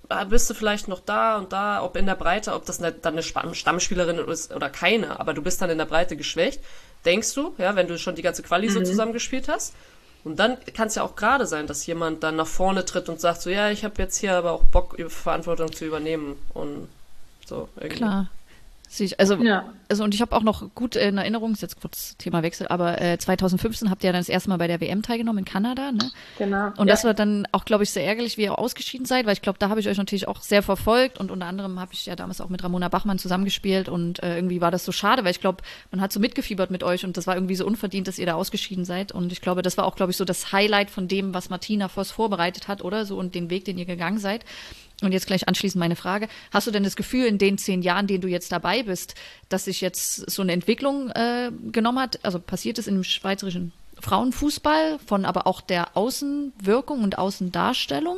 bist du vielleicht noch da und da, ob in der Breite, ob das eine, dann eine Stammspielerin ist oder keine, aber du bist dann in der Breite geschwächt, denkst du, ja, wenn du schon die ganze Quali mhm. so zusammengespielt hast. Und dann kann es ja auch gerade sein, dass jemand dann nach vorne tritt und sagt so, ja, ich habe jetzt hier aber auch Bock, Verantwortung zu übernehmen und so irgendwie. Klar. Also, ja. also und ich habe auch noch gut in Erinnerung, ist jetzt kurz Thema Wechsel, aber äh, zwanzig fünfzehn habt ihr ja dann das erste Mal bei der W M teilgenommen in Kanada, ne? Genau. Und ja. das war dann auch, glaube ich, sehr ärgerlich, wie ihr ausgeschieden seid, weil ich glaube, da habe ich euch natürlich auch sehr verfolgt und unter anderem habe ich ja damals auch mit Ramona Bachmann zusammengespielt und äh, irgendwie war das so schade, weil ich glaube, man hat so mitgefiebert mit euch und das war irgendwie so unverdient, dass ihr da ausgeschieden seid und ich glaube, das war auch, glaube ich, so das Highlight von dem, was Martina Voss vorbereitet hat, oder so, und den Weg, den ihr gegangen seid. Und jetzt gleich anschließend meine Frage. Hast du denn das Gefühl, in den zehn Jahren, denen du jetzt dabei bist, dass sich jetzt so eine Entwicklung äh, genommen hat? Also passiert es im schweizerischen Frauenfußball von aber auch der Außenwirkung und Außendarstellung?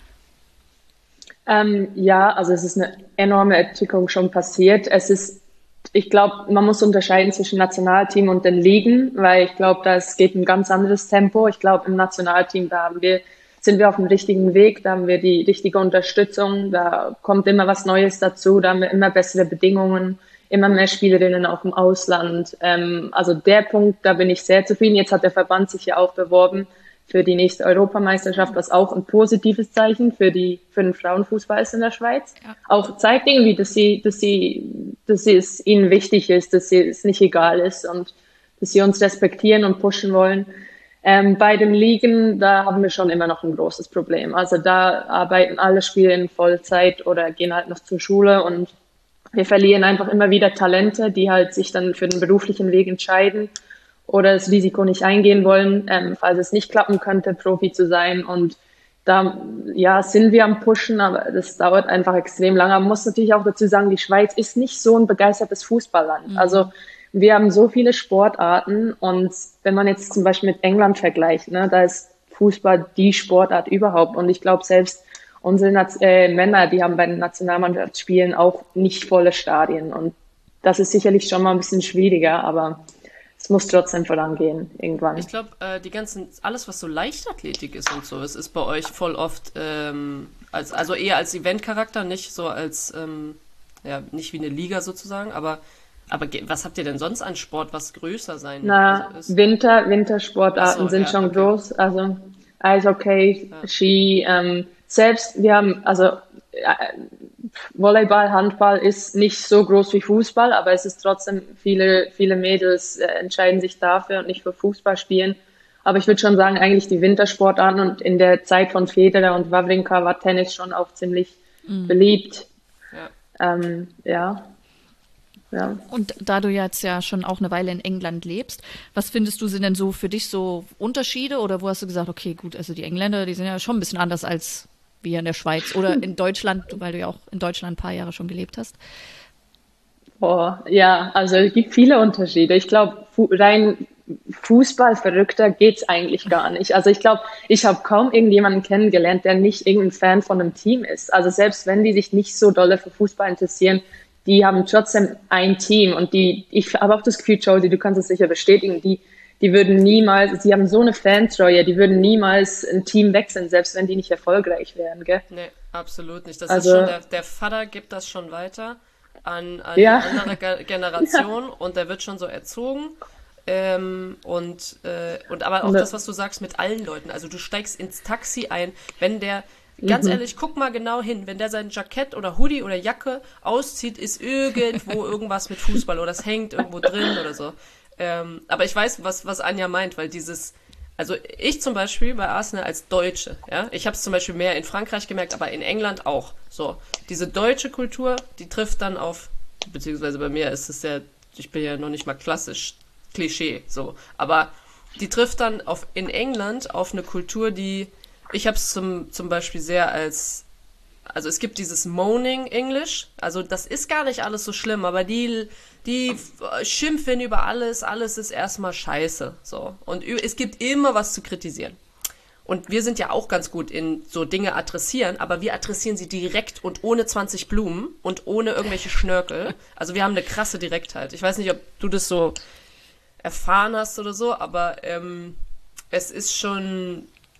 Ähm, ja, also es ist eine enorme Entwicklung schon passiert. Es ist, ich glaube, man muss unterscheiden zwischen Nationalteam und den Ligen, weil ich glaube, das geht ein ganz anderes Tempo. Ich glaube, im Nationalteam, da haben wir sind wir auf dem richtigen Weg, da haben wir die richtige Unterstützung, da kommt immer was Neues dazu, da haben wir immer bessere Bedingungen, immer mehr Spielerinnen auch im Ausland. Ähm, also der Punkt, da bin ich sehr zufrieden. Jetzt hat der Verband sich ja auch beworben für die nächste Europameisterschaft, was auch ein positives Zeichen für die für den Frauenfußball ist in der Schweiz. Ja. Auch zeigt irgendwie, dass sie, dass sie, dass es ihnen wichtig ist, dass sie, es nicht egal ist und dass sie uns respektieren und pushen wollen. Ähm, bei den Ligen, da haben wir schon immer noch ein großes Problem. Also da arbeiten alle Spieler in Vollzeit oder gehen halt noch zur Schule und wir verlieren einfach immer wieder Talente, die halt sich dann für den beruflichen Weg entscheiden oder das Risiko nicht eingehen wollen, ähm, falls es nicht klappen könnte, Profi zu sein. Und da, ja, sind wir am Pushen, aber das dauert einfach extrem lange. Man muss natürlich auch dazu sagen, die Schweiz ist nicht so ein begeistertes Fußballland. Mhm. Also wir haben so viele Sportarten und wenn man jetzt zum Beispiel mit England vergleicht, ne, da ist Fußball die Sportart überhaupt. Und ich glaube, selbst unsere Naz- äh, Männer, die haben bei den Nationalmannschaftsspielen auch nicht volle Stadien. Und das ist sicherlich schon mal ein bisschen schwieriger, aber es muss trotzdem vorangehen irgendwann. Ich glaube, äh, die ganzen, alles was so Leichtathletik ist und so, es ist bei euch voll oft, ähm, als, also eher als Eventcharakter, nicht so als, ähm, ja, nicht wie eine Liga sozusagen, aber Aber was habt ihr denn sonst an Sport, was größer sein Na, also ist? Winter, Wintersportarten so, sind ja, schon okay. groß. Also Eishockey, Ja. Ski, ähm, selbst wir haben, also äh, Volleyball, Handball ist nicht so groß wie Fußball, aber es ist trotzdem, viele, viele Mädels äh, entscheiden sich dafür und nicht für Fußball spielen. Aber ich würde schon sagen, eigentlich die Wintersportarten und in der Zeit von Federer und Wawrinka war Tennis schon auch ziemlich Mhm. beliebt. Ja. Ähm, ja. Ja. Und da du jetzt ja schon auch eine Weile in England lebst, was findest du sind denn so für dich so Unterschiede oder wo hast du gesagt, okay, gut, also die Engländer, die sind ja schon ein bisschen anders als wir in der Schweiz oder in Deutschland, weil du ja auch in Deutschland ein paar Jahre schon gelebt hast? Boah, ja, also es gibt viele Unterschiede. Ich glaube, fu rein Fußballverrückter geht's eigentlich gar nicht. Also ich glaube, ich habe kaum irgendjemanden kennengelernt, der nicht irgendein Fan von einem Team ist. Also selbst wenn die sich nicht so dolle für Fußball interessieren, die haben trotzdem ein Team und die, ich habe auch das Gefühl, Josie, du kannst es sicher bestätigen, die, die würden niemals, sie haben so eine Fantreue, die würden niemals ein Team wechseln, selbst wenn die nicht erfolgreich wären, gell? Nee, absolut nicht. Das Also, ist schon, der, der Vater gibt das schon weiter an, an Ja. die andere Ge Generation und der wird schon so erzogen. Ähm, und, äh, und aber auch Und- das, was du sagst mit allen Leuten, also du steigst ins Taxi ein, wenn der, ganz ehrlich, guck mal genau hin, wenn der sein Jackett oder Hoodie oder Jacke auszieht, ist irgendwo irgendwas mit Fußball oder es hängt irgendwo drin oder so. Ähm, aber ich weiß, was, was Anja meint, weil dieses, also ich zum Beispiel bei Arsenal als Deutsche, ja, ich habe es zum Beispiel mehr in Frankreich gemerkt, aber in England auch. So, diese deutsche Kultur, die trifft dann auf, beziehungsweise bei mir ist es ja, ich bin ja noch nicht mal klassisch Klischee, so, aber die trifft dann auf in England auf eine Kultur, die ich habe es zum, zum Beispiel sehr als, also es gibt dieses Moaning English, also das ist gar nicht alles so schlimm, aber die, die schimpfen über alles, alles ist erstmal scheiße, so. Und ü- es gibt immer was zu kritisieren. Und wir sind ja auch ganz gut in so Dinge adressieren, aber wir adressieren sie direkt und ohne zwanzig Blumen und ohne irgendwelche Schnörkel. Also wir haben eine krasse Direktheit. Ich weiß nicht, ob du das so erfahren hast oder so, aber ähm, es ist schon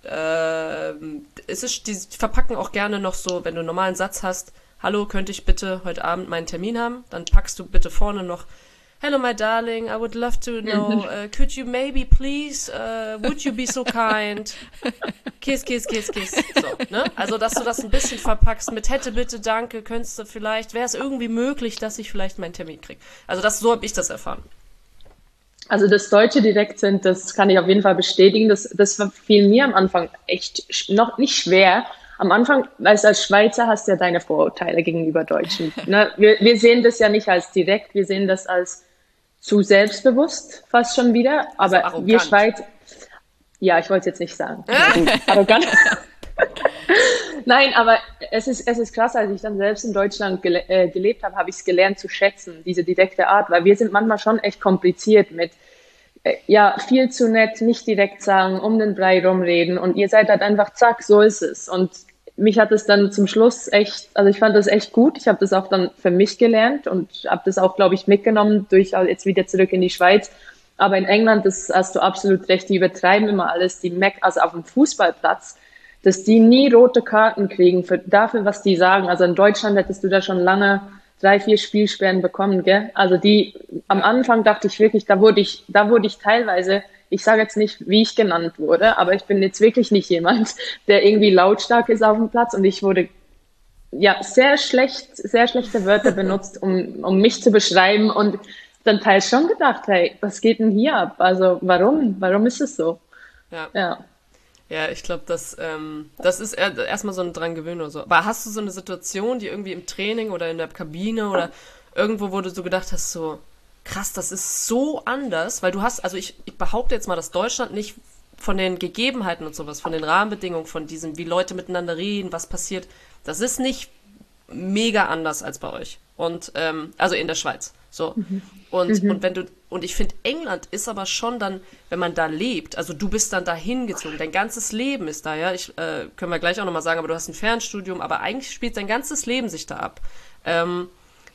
ähm, es ist, die verpacken auch gerne noch so, wenn du einen normalen Satz hast, hallo, könnte ich bitte heute Abend meinen Termin haben? Dann packst du bitte vorne noch, hello my darling, I would love to know, uh, could you maybe please, uh, would you be so kind? Kiss, kiss, kiss, kiss. So, ne? Also, dass du das ein bisschen verpackst mit hätte, bitte, danke, könntest du vielleicht, wäre es irgendwie möglich, dass ich vielleicht meinen Termin kriege. Also, das, so habe ich das erfahren. Also das deutsche Direkt sind, das kann ich auf jeden Fall bestätigen. Das, das fiel mir am Anfang echt noch nicht schwer. Am Anfang, als als Schweizer hast du ja deine Vorurteile gegenüber Deutschen. Ne? Wir, wir sehen das ja nicht als direkt, wir sehen das als zu selbstbewusst fast schon wieder. Aber also wir Schweiz, ja, ich wollte es jetzt nicht sagen. Arrogant. Nein, aber es ist, es ist krass, als ich dann selbst in Deutschland gele äh, gelebt habe, habe ich es gelernt zu schätzen, diese direkte Art, weil wir sind manchmal schon echt kompliziert mit, äh, ja, viel zu nett, nicht direkt sagen, um den Brei rumreden und ihr seid halt einfach, zack, so ist es. Und mich hat es dann zum Schluss echt, also ich fand das echt gut, ich habe das auch dann für mich gelernt und habe das auch, glaube ich, mitgenommen, durch jetzt wieder zurück in die Schweiz. Aber in England, das hast du absolut recht, die übertreiben immer alles, die Mac, also auf dem Fußballplatz, dass die nie rote Karten kriegen für, dafür, was die sagen. Also in Deutschland hättest du da schon lange drei, vier Spielsperren bekommen, gell? Also die, am Anfang dachte ich wirklich, da wurde ich, da wurde ich teilweise, ich sage jetzt nicht, wie ich genannt wurde, aber ich bin jetzt wirklich nicht jemand, der irgendwie lautstark ist auf dem Platz und ich wurde, ja, sehr schlecht, sehr schlechte Wörter benutzt, um, um mich zu beschreiben und dann teils schon gedacht, hey, was geht denn hier ab? Also warum? Warum ist es so? Ja. Ja. Ja, ich glaube, das, ähm, das ist er- erstmal so ein dran gewöhnen oder so. Aber hast du so eine Situation, die irgendwie im Training oder in der Kabine oder irgendwo, wo du so gedacht hast, so krass, das ist so anders, weil du hast, also ich, ich behaupte jetzt mal, dass Deutschland nicht von den Gegebenheiten und sowas, von den Rahmenbedingungen, von diesem, wie Leute miteinander reden, was passiert, das ist nicht mega anders als bei euch. Und, ähm, also in der Schweiz. So. Und, und wenn du, und ich finde, England ist aber schon dann, wenn man da lebt, also du bist dann da hingezogen, dein ganzes Leben ist da, ja, ich, äh, können wir gleich auch nochmal sagen, aber du hast ein Fernstudium, aber eigentlich spielt dein ganzes Leben sich da ab. Ähm,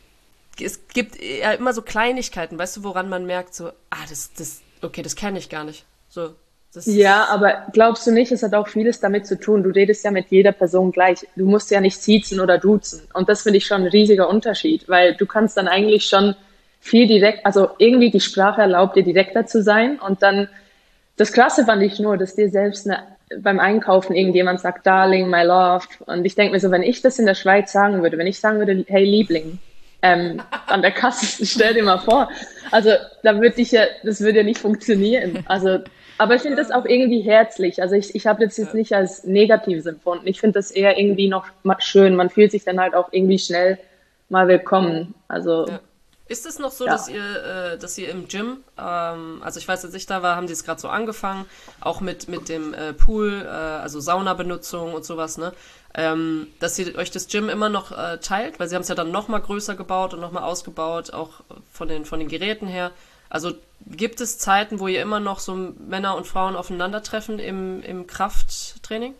es gibt ja immer so Kleinigkeiten, weißt du, woran man merkt, so, ah, das, das, okay, das kenne ich gar nicht. So, das Ja, aber glaubst du nicht, es hat auch vieles damit zu tun. Du redest ja mit jeder Person gleich. Du musst ja nicht siezen oder duzen. Und das finde ich schon ein riesiger Unterschied, weil du kannst dann eigentlich schon viel direkt, also irgendwie die Sprache erlaubt dir direkter zu sein. Und dann, das Krasse fand ich nur, dass dir selbst eine, beim Einkaufen irgendjemand sagt, Darling, my love. Und ich denke mir so, wenn ich das in der Schweiz sagen würde, wenn ich sagen würde, hey Liebling, ähm, an der Kasse, stell dir mal vor. Also da würde ich ja, das würde ja nicht funktionieren. Also, aber ich finde das auch irgendwie herzlich. Also ich, ich habe das jetzt nicht als Negatives empfunden. Ich finde das eher irgendwie noch ma- schön. Man fühlt sich dann halt auch irgendwie schnell mal willkommen. Also Ja. Ist es noch so, Ja. dass ihr, äh, dass ihr im Gym, ähm, also ich weiß, als ich da war, haben die es gerade so angefangen, auch mit, mit dem äh, Pool, äh, also Saunabenutzung und sowas, ne? Ähm, dass ihr euch das Gym immer noch äh, teilt, weil sie haben es ja dann nochmal größer gebaut und nochmal ausgebaut, auch von den, von den Geräten her. Also gibt es Zeiten, wo ihr immer noch so Männer und Frauen aufeinandertreffen im, im Krafttraining?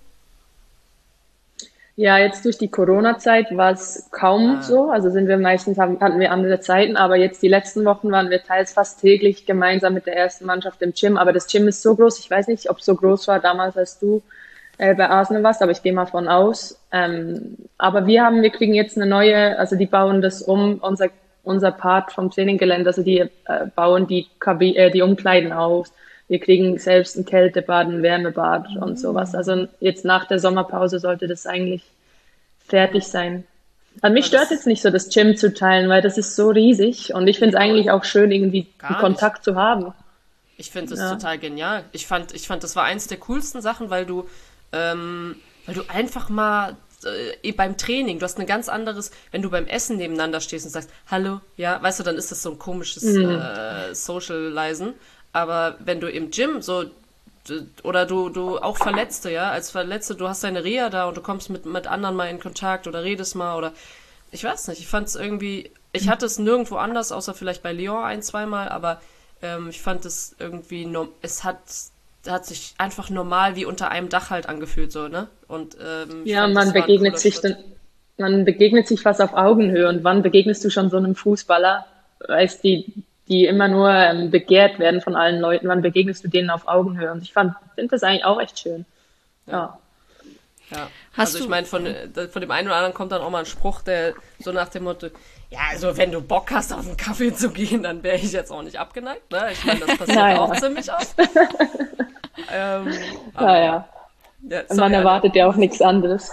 ja, jetzt durch die Corona-Zeit war es kaum Ah. so. Also sind wir meistens, haben, hatten wir andere Zeiten, aber jetzt die letzten Wochen waren wir teils fast täglich gemeinsam mit der ersten Mannschaft im Gym. Aber das Gym ist so groß, ich weiß nicht, ob es so groß war damals, als du äh, bei Arsenal warst, aber ich gehe mal von aus. Ähm, aber wir haben, wir kriegen jetzt eine neue, also die bauen das um, unser, unser Part vom Traininggelände, also die äh, bauen die, Kabi äh, die Umkleiden auf. Wir kriegen selbst ein Kältebad, ein Wärmebad und sowas. Also jetzt nach der Sommerpause sollte das eigentlich fertig sein. Also mich Weil das- stört jetzt nicht so, das Gym zu teilen, weil das ist so riesig und ich finde es eigentlich auch schön, irgendwie Gar einen nicht. Kontakt zu haben. Ich finde das Ja. total genial. Ich fand, ich fand, das war eins der coolsten Sachen, weil du, ähm, weil du einfach mal äh, beim Training, du hast ein ganz anderes, wenn du beim Essen nebeneinander stehst und sagst, hallo, ja, weißt du, dann ist das so ein komisches äh, Socializen. Aber wenn du im Gym so d- oder du, du auch Verletzte, ja, als Verletzte, du hast deine Reha da und du kommst mit, mit anderen mal in Kontakt oder redest mal oder ich weiß nicht, ich fand es irgendwie, ich hatte es nirgendwo anders, außer vielleicht bei Lyon ein, zweimal, aber ähm, ich fand es irgendwie, no, es hat, hat sich einfach normal wie unter einem Dach halt angefühlt, so, ne? Und ähm, ich Ja, fand, man das war ein begegnet cooler sich Schritt. dann, man begegnet sich fast auf Augenhöhe. Und wann begegnest du schon so einem Fußballer, weißt die, die immer nur ähm, begehrt werden von allen Leuten? Wann begegnest du denen auf Augenhöhe? Und ich fand, finde das eigentlich auch echt schön. Ja. Ja. Hast Also ich du- meine, von, äh, von dem einen oder anderen kommt dann auch mal ein Spruch, der so nach dem Motto, ja, also wenn du Bock hast, auf einen Kaffee zu gehen, dann wäre ich jetzt auch nicht abgeneigt. Ne? Ich meine, das passiert Naja. auch ziemlich oft. ähm, aber, Naja, ja, man sorry, erwartet ja auch nichts anderes.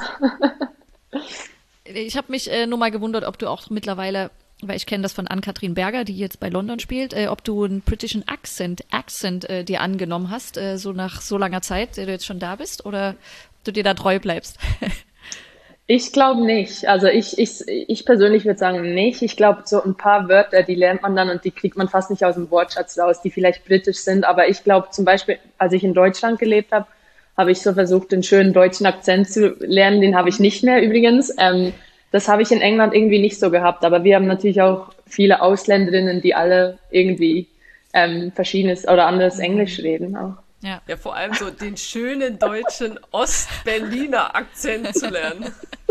Ich habe mich äh, nur mal gewundert, ob du auch mittlerweile, weil ich kenne das von Ann-Kathrin Berger, die jetzt bei London spielt, äh, ob du einen britischen Accent, Accent äh, dir angenommen hast, äh, so nach so langer Zeit, der du jetzt schon da bist, oder ob du dir da treu bleibst. Ich glaube nicht. Also ich, ich, ich persönlich würde sagen nicht. Ich glaube, so ein paar Wörter, die lernt man dann und die kriegt man fast nicht aus dem Wortschatz raus, die vielleicht britisch sind. Aber ich glaube zum Beispiel, als ich in Deutschland gelebt habe, habe ich so versucht, den schönen deutschen Akzent zu lernen. Den habe ich nicht mehr übrigens. Ähm, das habe ich in England irgendwie nicht so gehabt. Aber wir haben natürlich auch viele Ausländerinnen, die alle irgendwie ähm, verschiedenes oder anderes Englisch reden auch. Ja. Ja, vor allem so den schönen deutschen Ostberliner Akzent zu lernen.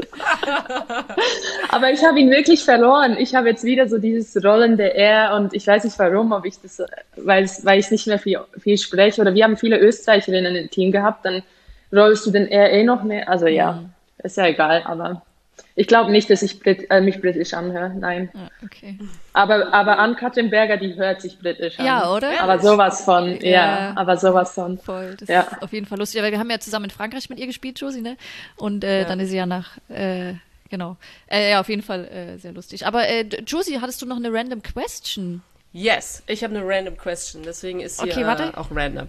Aber ich habe ihn wirklich verloren. Ich habe jetzt wieder so dieses rollende R und ich weiß nicht warum, ob ich das, weil es, weil ich nicht mehr viel, viel spreche. Oder wir haben viele Österreicherinnen im Team gehabt, dann rollst du den R eh noch mehr. Also ja, ist ja egal, aber ich glaube nicht, dass ich Brit äh, mich britisch anhöre. Nein. Ja, okay. Aber, aber Ann-Kathrin Berger, die hört sich britisch an. Ja, oder? Aber sowas von, ja, Ja. aber sowas von. Voll. Das Ja. ist auf jeden Fall lustig. Weil wir haben ja zusammen in Frankreich mit ihr gespielt, Josie, ne? Und äh, Ja. dann ist sie ja nach, äh, genau. Äh, ja, auf jeden Fall äh, sehr lustig. Aber äh, Josie, hattest du noch eine random question? Yes, ich habe eine random question, deswegen ist sie Okay, äh, warte. auch random.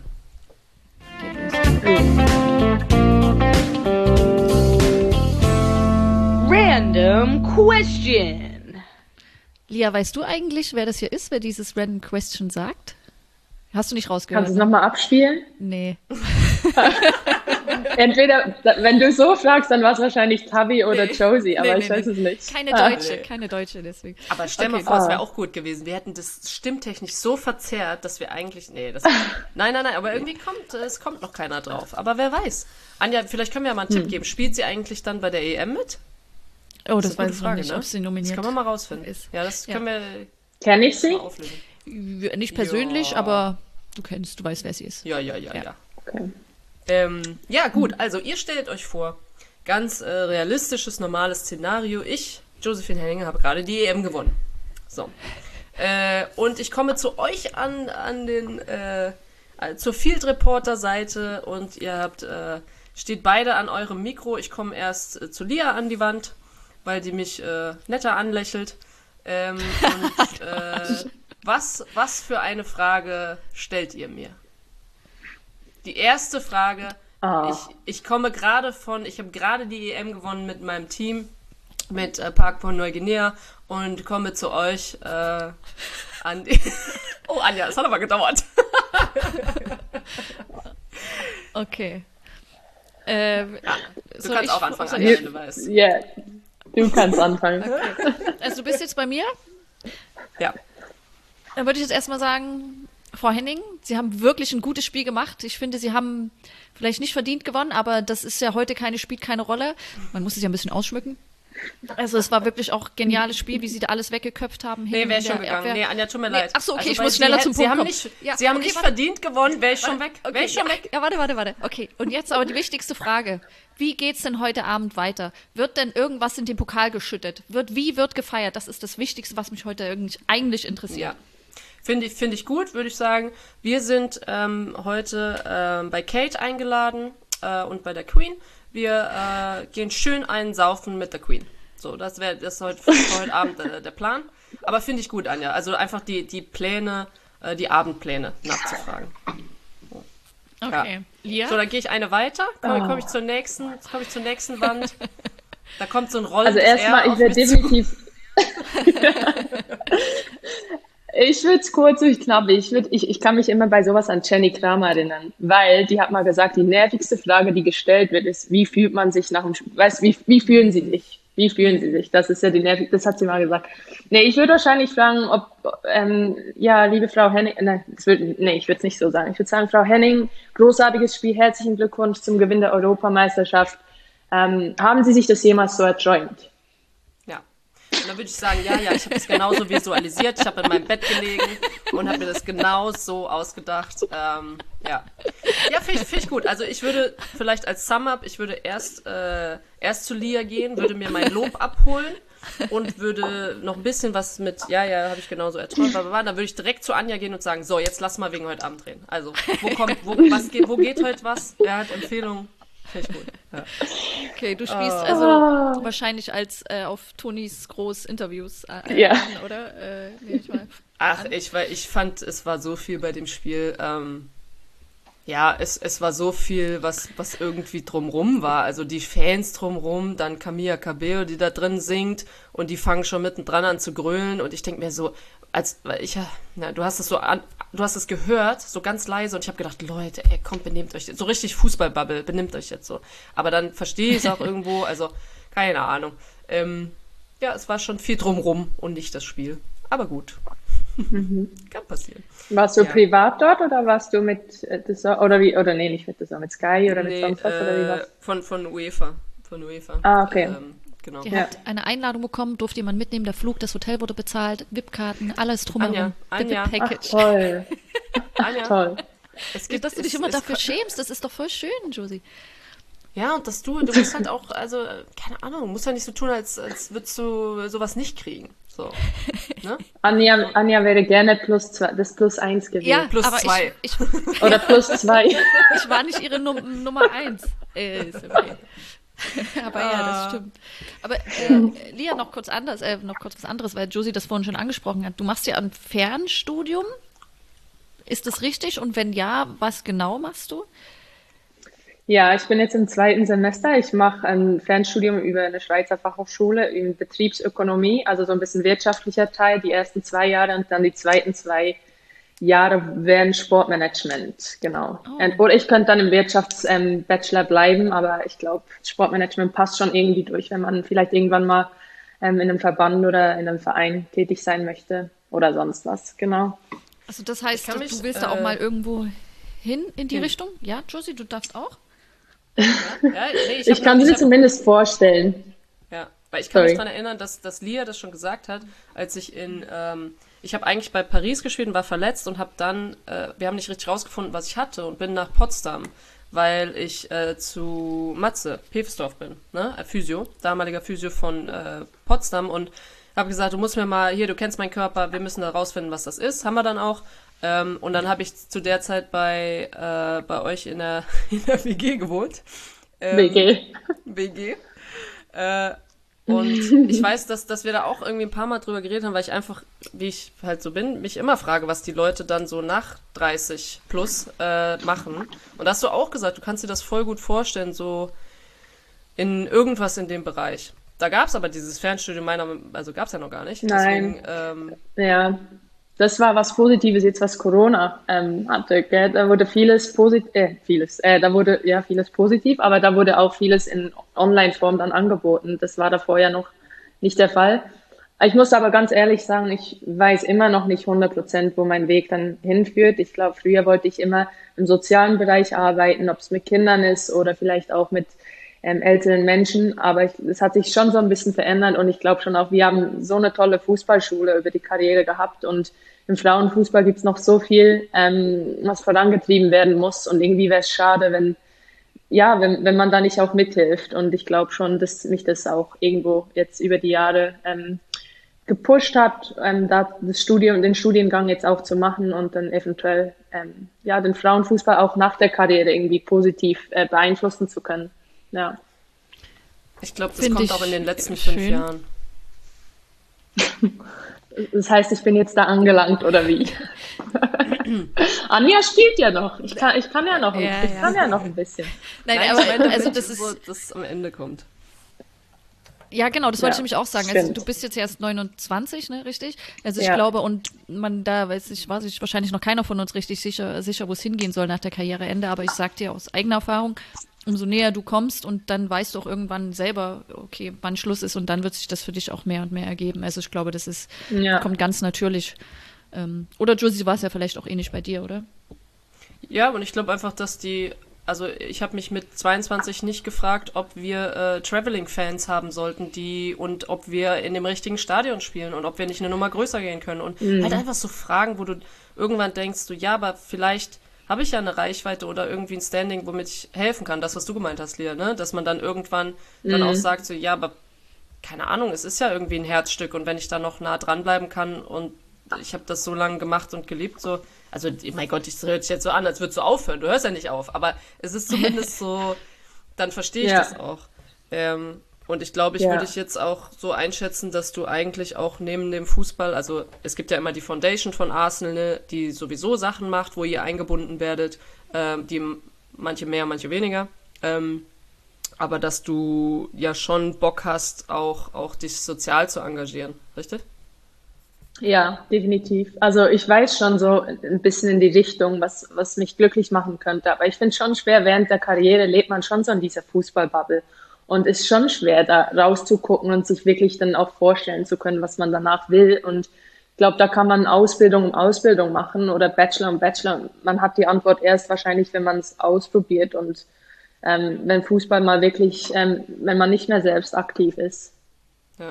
Random question. Lia, weißt du eigentlich, wer das hier ist, wer dieses random question sagt? Hast du nicht rausgehört? Kannst du es ne? nochmal abspielen? Nee. Entweder, wenn du so fragst, dann war es wahrscheinlich Tabi oder Nee. Josie, aber Nee, ich nee, weiß nee. es nicht. Keine Ah. Deutsche, Nee. keine Deutsche, deswegen. Aber stell Okay. mal vor, es Ah. wäre auch gut gewesen. Wir hätten das stimmtechnisch so verzerrt, dass wir eigentlich. Nee, das. Nein, nein, nein, aber irgendwie kommt, es kommt noch keiner drauf. Aber wer weiß. Anja, vielleicht können wir ja mal einen Hm. Tipp geben. Spielt sie eigentlich dann bei der E M mit? Oh, das, ist eine weiß gute ich noch Frage, nicht, ne? ob sie Das nominiert können wir mal rausfinden. ist. Ja, das Ja. können wir Kenn ich sie? mal auflösen. Nicht persönlich, Ja. aber du kennst, du weißt, wer sie ist. Ja, ja, ja, Ja. ja. Okay. Ähm, ja, gut, also ihr stellt euch vor, ganz äh, realistisches, normales Szenario. Ich, Josephine Henninger, habe gerade die E M gewonnen. So. Äh, und ich komme zu euch an, an den, äh, äh, zur Field Reporter Seite und ihr habt, äh, steht beide an eurem Mikro. Ich komme erst äh, zu Lia an die Wand, weil die mich äh, netter anlächelt. Ähm, und äh, was, was für eine Frage stellt ihr mir? Die erste Frage, Ah. ich, ich komme gerade von, ich habe gerade die E M gewonnen mit meinem Team, mit äh, Park von Neuguinea und komme zu euch äh, an die... Oh, Anja, es hat aber gedauert. Okay. Ähm, Du soll kannst ich- auch anfangen, soll Anja, ich- wenn du weißt. Ja, du kannst anfangen. Also du bist jetzt bei mir. Ja. Dann würde ich jetzt erstmal sagen, Frau Henning, Sie haben wirklich ein gutes Spiel gemacht. Ich finde, Sie haben vielleicht nicht verdient gewonnen, aber das ist ja heute keine, spielt keine Rolle. Man muss es ja ein bisschen ausschmücken. Also es war wirklich auch ein geniales Spiel, wie Sie da alles weggeköpft haben. Nee, hinten wäre in schon der gegangen. Abwehr. Nee, Anja, tut mir Nee, leid. ach so, okay, Also, ich weil muss schneller sie, zum Sie Punkt haben kommen. nicht, Ja, Sie haben okay, nicht warte. verdient gewonnen, wäre ich schon weg. Okay, Wäre ich schon ja, weg. Ja, warte, warte, warte. Okay, und jetzt aber die wichtigste Frage. Wie geht's denn heute Abend weiter? Wird denn irgendwas in den Pokal geschüttet? Wird, wie wird gefeiert? Das ist das Wichtigste, was mich heute irgendwie eigentlich interessiert. Ja. Finde ich, finde ich gut, würde ich sagen. Wir sind ähm, heute ähm, bei Kate eingeladen äh, und bei der Queen. Wir äh, gehen schön einen saufen mit der Queen. So, das wäre das heute, für heute Abend äh, der Plan. Aber finde ich gut, Anja. Also einfach die, die Pläne, äh, die Abendpläne nachzufragen. Okay. Lia? So, dann gehe ich eine weiter. Komme komm ich zur nächsten, komme ich zur nächsten Wand. Da kommt so ein rollendes Also erstmal, R ich auf werde mich zu. definitiv. Ich würde es kurz und knapp. Ich, würd, ich, ich kann mich immer bei sowas an Jenny Kramer erinnern, weil die hat mal gesagt, die nervigste Frage, die gestellt wird, ist, wie fühlt man sich nach dem Spiel? Weißt, wie, wie fühlen Sie sich? Wie fühlen Sie sich? Das ist ja die nervig, das hat sie mal gesagt. Nee, ich würde wahrscheinlich fragen, ob, ähm, ja, liebe Frau Henning, nein, das würd, nee, ich würde es nicht so sagen. Ich würde sagen, Frau Henning, großartiges Spiel, herzlichen Glückwunsch zum Gewinn der Europameisterschaft. Ähm, haben Sie sich das jemals so erträumt? Ja. Und dann würde ich sagen, ja, ja, ich habe das genauso visualisiert. Ich habe in meinem Bett gelegen und habe mir das genau so ausgedacht. Ähm, ja, ja, finde ich, find ich gut. Also ich würde vielleicht als Sum-Up, ich würde erst, äh, erst zu Lia gehen, würde mir mein Lob abholen und würde noch ein bisschen was mit, ja, ja, habe ich genauso erträumt, bla, bla, bla. Dann würde ich direkt zu Anja gehen und sagen, so, jetzt lass mal wegen heute Abend drehen. Also, wo kommt, wo, was geht, wo geht heute was? Wer hat Empfehlungen? Finde ich gut. Ja. Okay, du spielst also wahrscheinlich als äh, auf Tonis Groß-Interviews äh, Ja. an, oder? Äh, nehme ich mal Ach, an. ich, weil ich fand, es war so viel bei dem Spiel, ähm, ja, es, es war so viel, was, was irgendwie drumrum war. Also die Fans drumrum, dann Camilla Cabello, die da drin singt und die fangen schon mittendran an zu grölen und ich denke mir so, als, weil ich ja, na, du hast es so an, du hast es gehört, so ganz leise und ich habe gedacht, Leute, ey, kommt, benehmt euch, so richtig Fußballbubble, benehmt euch jetzt so. Aber dann verstehe ich es auch irgendwo, also keine Ahnung. Ähm, ja, es war schon viel drumrum und nicht das Spiel. Aber gut. Kann passieren. Warst du Ja. privat dort oder warst du mit äh, The Zone, oder wie, oder nee, nicht mit The Zone, mit Sky oder mit Nee, sonst was oder wie äh, was? von, von UEFA. Von UEFA. Ah, okay. Ähm, genau. Die Ja. hat eine Einladung bekommen, durfte jemand mitnehmen, der Flug, das Hotel wurde bezahlt, V I P-Karten, alles drumherum. Anja, The Anja. Ach, V I P-Package. toll, Anja, toll. es gibt, Dass du dich es, immer es, dafür schämst, das ist doch voll schön, Josie. Ja, und dass du, du musst halt auch, also, äh, keine Ahnung, du musst ja nicht so tun, als, als würdest du sowas nicht kriegen. So. Ne? Anja, Anja wäre gerne plus zwei, das plus eins gewesen. Ja, Plus aber zwei. Ich, ich, Oder plus zwei. ich war nicht ihre Num Nummer eins. Äh, ist okay. Aber ja, Ah. das stimmt. Aber äh, Lia, noch kurz anders, äh, noch kurz was anderes, weil Josie das vorhin schon angesprochen hat. Du machst ja ein Fernstudium. Ist das richtig? Und wenn ja, was genau machst du? Ja, ich bin jetzt im zweiten Semester. Ich mache ein Fernstudium über eine Schweizer Fachhochschule in Betriebsökonomie, also so ein bisschen wirtschaftlicher Teil, die ersten zwei Jahre und dann die zweiten zwei Jahre wären Sportmanagement, genau. Oh. Und, oder ich könnte dann im Wirtschafts-Bachelor bleiben, aber ich glaube, Sportmanagement passt schon irgendwie durch, wenn man vielleicht irgendwann mal ähm, in einem Verband oder in einem Verein tätig sein möchte oder sonst was, genau. Also das heißt, kann du, mich, du willst da auch äh, mal irgendwo hin in die hin. Richtung? Ja, Josie, du darfst auch? Ja, nee, ich, Ich hab kann noch- sie mir hab- zumindest vorstellen. Ja, weil ich kann Sorry. mich daran erinnern, dass, dass Lia das schon gesagt hat, als ich in, ähm, ich habe eigentlich bei Paris gespielt und war verletzt und habe dann, äh, wir haben nicht richtig rausgefunden, was ich hatte und bin nach Potsdam, weil ich äh, zu Matze Pevsdorf bin, ne, äh, Physio, damaliger Physio von äh, Potsdam und habe gesagt, du musst mir mal, hier, du kennst meinen Körper, wir müssen da rausfinden, was das ist, haben wir dann auch. Ähm, und dann habe ich zu der Zeit bei, äh, bei euch in der, in der W G gewohnt. Ähm, W G. W G. Äh, und ich weiß, dass, dass wir da auch irgendwie ein paar Mal drüber geredet haben, weil ich einfach, wie ich halt so bin, mich immer frage, was die Leute dann so nach dreißig plus äh, machen. Und da hast du auch gesagt, du kannst dir das voll gut vorstellen, so in irgendwas in dem Bereich. Da gab es aber dieses Fernstudium meiner, also gab es ja noch gar nicht. Nein. Deswegen, ähm, Ja, das war was Positives jetzt, was Corona ähm, hatte. Gell? Da wurde vieles positiv, äh, vieles, äh, da wurde ja vieles positiv, aber da wurde auch vieles in Online-Form dann angeboten. Das war davor ja noch nicht der Fall. Ich muss aber ganz ehrlich sagen, ich weiß immer noch nicht hundert Prozent, wo mein Weg dann hinführt. Ich glaube, früher wollte ich immer im sozialen Bereich arbeiten, ob es mit Kindern ist oder vielleicht auch mit ähm, älteren Menschen. Aber ich, es hat sich schon so ein bisschen verändert und ich glaube schon auch, wir haben so eine tolle Fußballschule über die Karriere gehabt und im Frauenfußball gibt's noch so viel, ähm, was vorangetrieben werden muss und irgendwie wäre es schade, wenn ja, wenn, wenn man da nicht auch mithilft. Und ich glaube schon, dass mich das auch irgendwo jetzt über die Jahre ähm, gepusht hat, ähm, da das Studium, den Studiengang jetzt auch zu machen und dann eventuell ähm, ja den Frauenfußball auch nach der Karriere irgendwie positiv äh, beeinflussen zu können. Ja. ich glaube, das Find kommt ich auch in den letzten schön. fünf Jahren. Das heißt, ich bin jetzt da angelangt oder wie? Anja spielt ja noch. Ich kann, ich kann ja noch, ein- Ja, ich ja. kann ja noch ein bisschen. Nein, Nein, aber ich meine, also damit das ist so, dass es am Ende kommt. ja, genau, das wollte ich Ja, nämlich auch sagen. Also stimmt. du bist jetzt erst neunundzwanzig, ne, richtig? Also ich Ja. glaube, und man da weiß ich, weiß ich wahrscheinlich noch keiner von uns richtig sicher, sicher, wo es hingehen soll nach der Karriereende, aber ich sag dir aus eigener Erfahrung, umso näher du kommst und dann weißt du auch irgendwann selber, okay, wann Schluss ist und dann wird sich das für dich auch mehr und mehr ergeben. Also ich glaube, das ist, Ja. kommt ganz natürlich. Ähm, oder Josie, war es ja vielleicht auch ähnlich bei dir, oder? Ja, und ich glaube einfach, dass die also ich habe mich mit zweiundzwanzig nicht gefragt, ob wir äh, Traveling-Fans haben sollten, die und ob wir in dem richtigen Stadion spielen und ob wir nicht eine Nummer größer gehen können. Und mhm. halt einfach so Fragen, wo du irgendwann denkst, du, ja, aber vielleicht habe ich ja eine Reichweite oder irgendwie ein Standing, womit ich helfen kann. Das, was du gemeint hast, Lia, ne? Dass man dann irgendwann mhm. dann auch sagt, so, ja, aber keine Ahnung, es ist ja irgendwie ein Herzstück und wenn ich da noch nah dranbleiben kann und ich habe das so lange gemacht und geliebt, so, also, mein Gott, das hört sich jetzt so an, als würdest du aufhören, du hörst ja nicht auf, aber es ist zumindest so, dann verstehe ich ja. das auch. Ähm, und ich glaube, ich ja. würde dich jetzt auch so einschätzen, dass du eigentlich auch neben dem Fußball, also es gibt ja immer die Foundation von Arsenal, ne, die sowieso Sachen macht, wo ihr eingebunden werdet, ähm, die manche mehr, manche weniger, ähm, aber dass du ja schon Bock hast, auch, auch dich sozial zu engagieren, richtig? Ja, definitiv. Also ich weiß schon so ein bisschen in die Richtung, was, was mich glücklich machen könnte. Aber ich finde es schon schwer, während der Karriere lebt man schon so in dieser Fußballbubble. Und es ist schon schwer, da rauszugucken und sich wirklich dann auch vorstellen zu können, was man danach will. Und ich glaube, da kann man Ausbildung um Ausbildung machen oder Bachelor um Bachelor. Man hat die Antwort erst wahrscheinlich, wenn man es ausprobiert und ähm, wenn Fußball mal wirklich, ähm, wenn man nicht mehr selbst aktiv ist. Ja,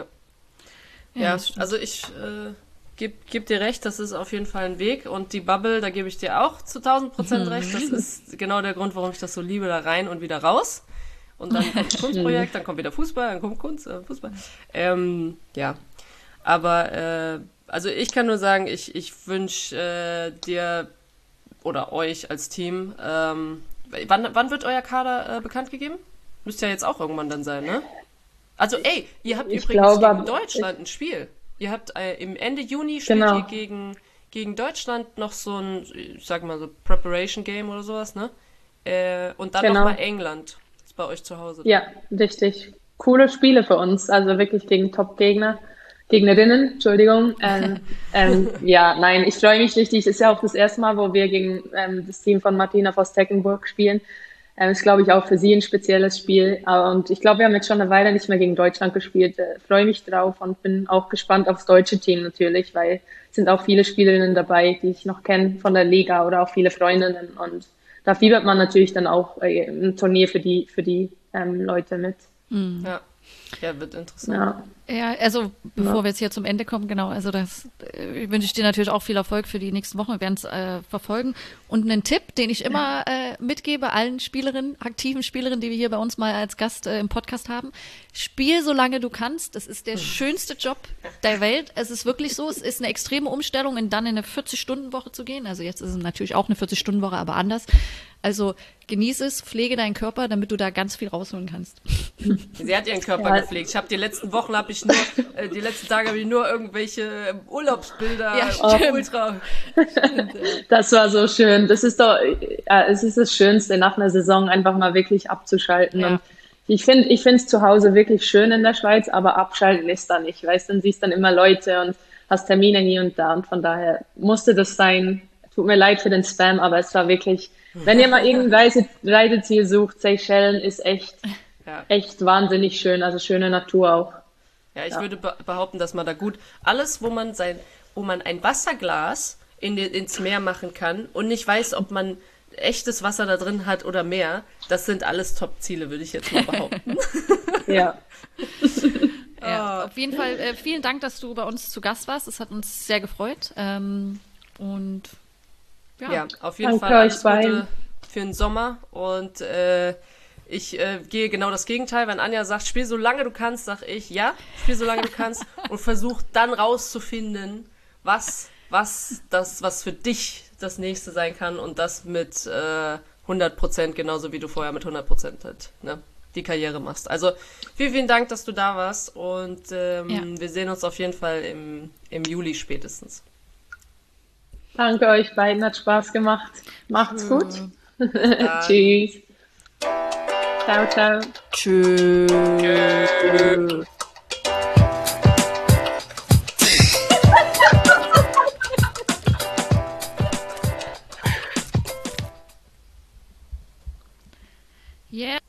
ja, also ich äh, gebe geb dir recht, das ist auf jeden Fall ein Weg. Und die Bubble, da gebe ich dir auch zu tausend Prozent recht. Das ist genau der Grund, warum ich das so liebe, da rein und wieder raus. Und dann kommt ein Kunstprojekt, dann kommt wieder Fußball, dann kommt Kunst, äh, Fußball. Ähm, ja, aber äh, also ich kann nur sagen, ich, ich wünsche äh, dir oder euch als Team, ähm, wann, wann wird euer Kader äh, bekannt gegeben? Müsste ja jetzt auch irgendwann dann sein, ne? Also ey, ihr habt ich übrigens glaube, gegen Deutschland ein Spiel. Ihr habt äh, im Ende Juni spielt genau. ihr gegen, gegen Deutschland noch so ein, ich sag mal so Preparation Game oder sowas, ne? Äh, und dann genau. nochmal England. Bei euch zu Hause. Ja, richtig. Coole Spiele für uns, also wirklich gegen Top-Gegner, Gegnerinnen, Entschuldigung. Ähm, ähm, ja, nein, ich freue mich richtig. Es ist ja auch das erste Mal, wo wir gegen ähm, das Team von Martina Voss-Tecklenburg spielen. Ähm, ist, glaube ich, auch für sie ein spezielles Spiel. Und ich glaube, wir haben jetzt schon eine Weile nicht mehr gegen Deutschland gespielt. Äh, freue mich drauf und bin auch gespannt aufs deutsche Team natürlich, weil es sind auch viele Spielerinnen dabei, die ich noch kenne von der Liga oder auch viele Freundinnen und da fiebert man natürlich dann auch äh, ein Turnier für die, für die ähm, Leute mit. Mhm. Ja. ja, wird interessant. Ja. Ja, also bevor ja. wir jetzt hier zum Ende kommen, genau, also das äh, wünsche ich dir natürlich auch viel Erfolg für die nächsten Wochen. Wir werden es äh, verfolgen. Und einen Tipp, den ich immer äh, mitgebe allen Spielerinnen, aktiven Spielerinnen, die wir hier bei uns mal als Gast äh, im Podcast haben, spiel so lange du kannst. Das ist der schönste Job der Welt. Es ist wirklich so, es ist eine extreme Umstellung, in dann in eine vierzig-Stunden-Woche zu gehen. Also jetzt ist es natürlich auch eine vierzig-Stunden-Woche, aber anders. Also genieße es, pflege deinen Körper, damit du da ganz viel rausholen kannst. Sie hat ihren Körper ja. gepflegt. Ich habe die letzten Wochen habe ich nur, äh, die letzten Tage habe ich nur irgendwelche äh, Urlaubsbilder. Ja, oh, ultra. Das war so schön. Das ist doch, ja, es ist das Schönste, nach einer Saison einfach mal wirklich abzuschalten. Ja. Und ich finde, ich finde es zu Hause wirklich schön in der Schweiz, aber abschalten ist da nicht. Weißt, dann siehst dann immer Leute und hast Termine hier und da und von daher musste das sein. Tut mir leid für den Spam, aber es war wirklich, wenn ihr mal irgendein Reise, Reiseziel sucht, Seychellen ist echt, ja. echt wahnsinnig schön, also schöne Natur auch. Ja, ich ja. würde behaupten, dass man da gut, alles, wo man sein, wo man ein Wasserglas in den, ins Meer machen kann und nicht weiß, ob man echtes Wasser da drin hat oder mehr, das sind alles Top-Ziele, würde ich jetzt mal behaupten. Ja. Ja, auf jeden Fall äh, vielen Dank, dass du bei uns zu Gast warst. Es hat uns sehr gefreut. Ähm, und ja. ja, auf jeden Danke Fall alles Gute für den Sommer und äh, ich äh, gehe genau das Gegenteil. Wenn Anja sagt, spiel so lange du kannst, sag ich, ja, spiel so lange du kannst und versuch dann rauszufinden, was, was das, was für dich das nächste sein kann und das mit äh, hundert Prozent, genauso wie du vorher mit hundert Prozent halt, ne, die Karriere machst. Also vielen, vielen Dank, dass du da warst und ähm, ja. wir sehen uns auf jeden Fall im, im Juli spätestens. Danke euch beiden, hat Spaß gemacht. Macht's gut. Tschüss. Ciao, ciao. Tschüss. Tschüss. Yeah.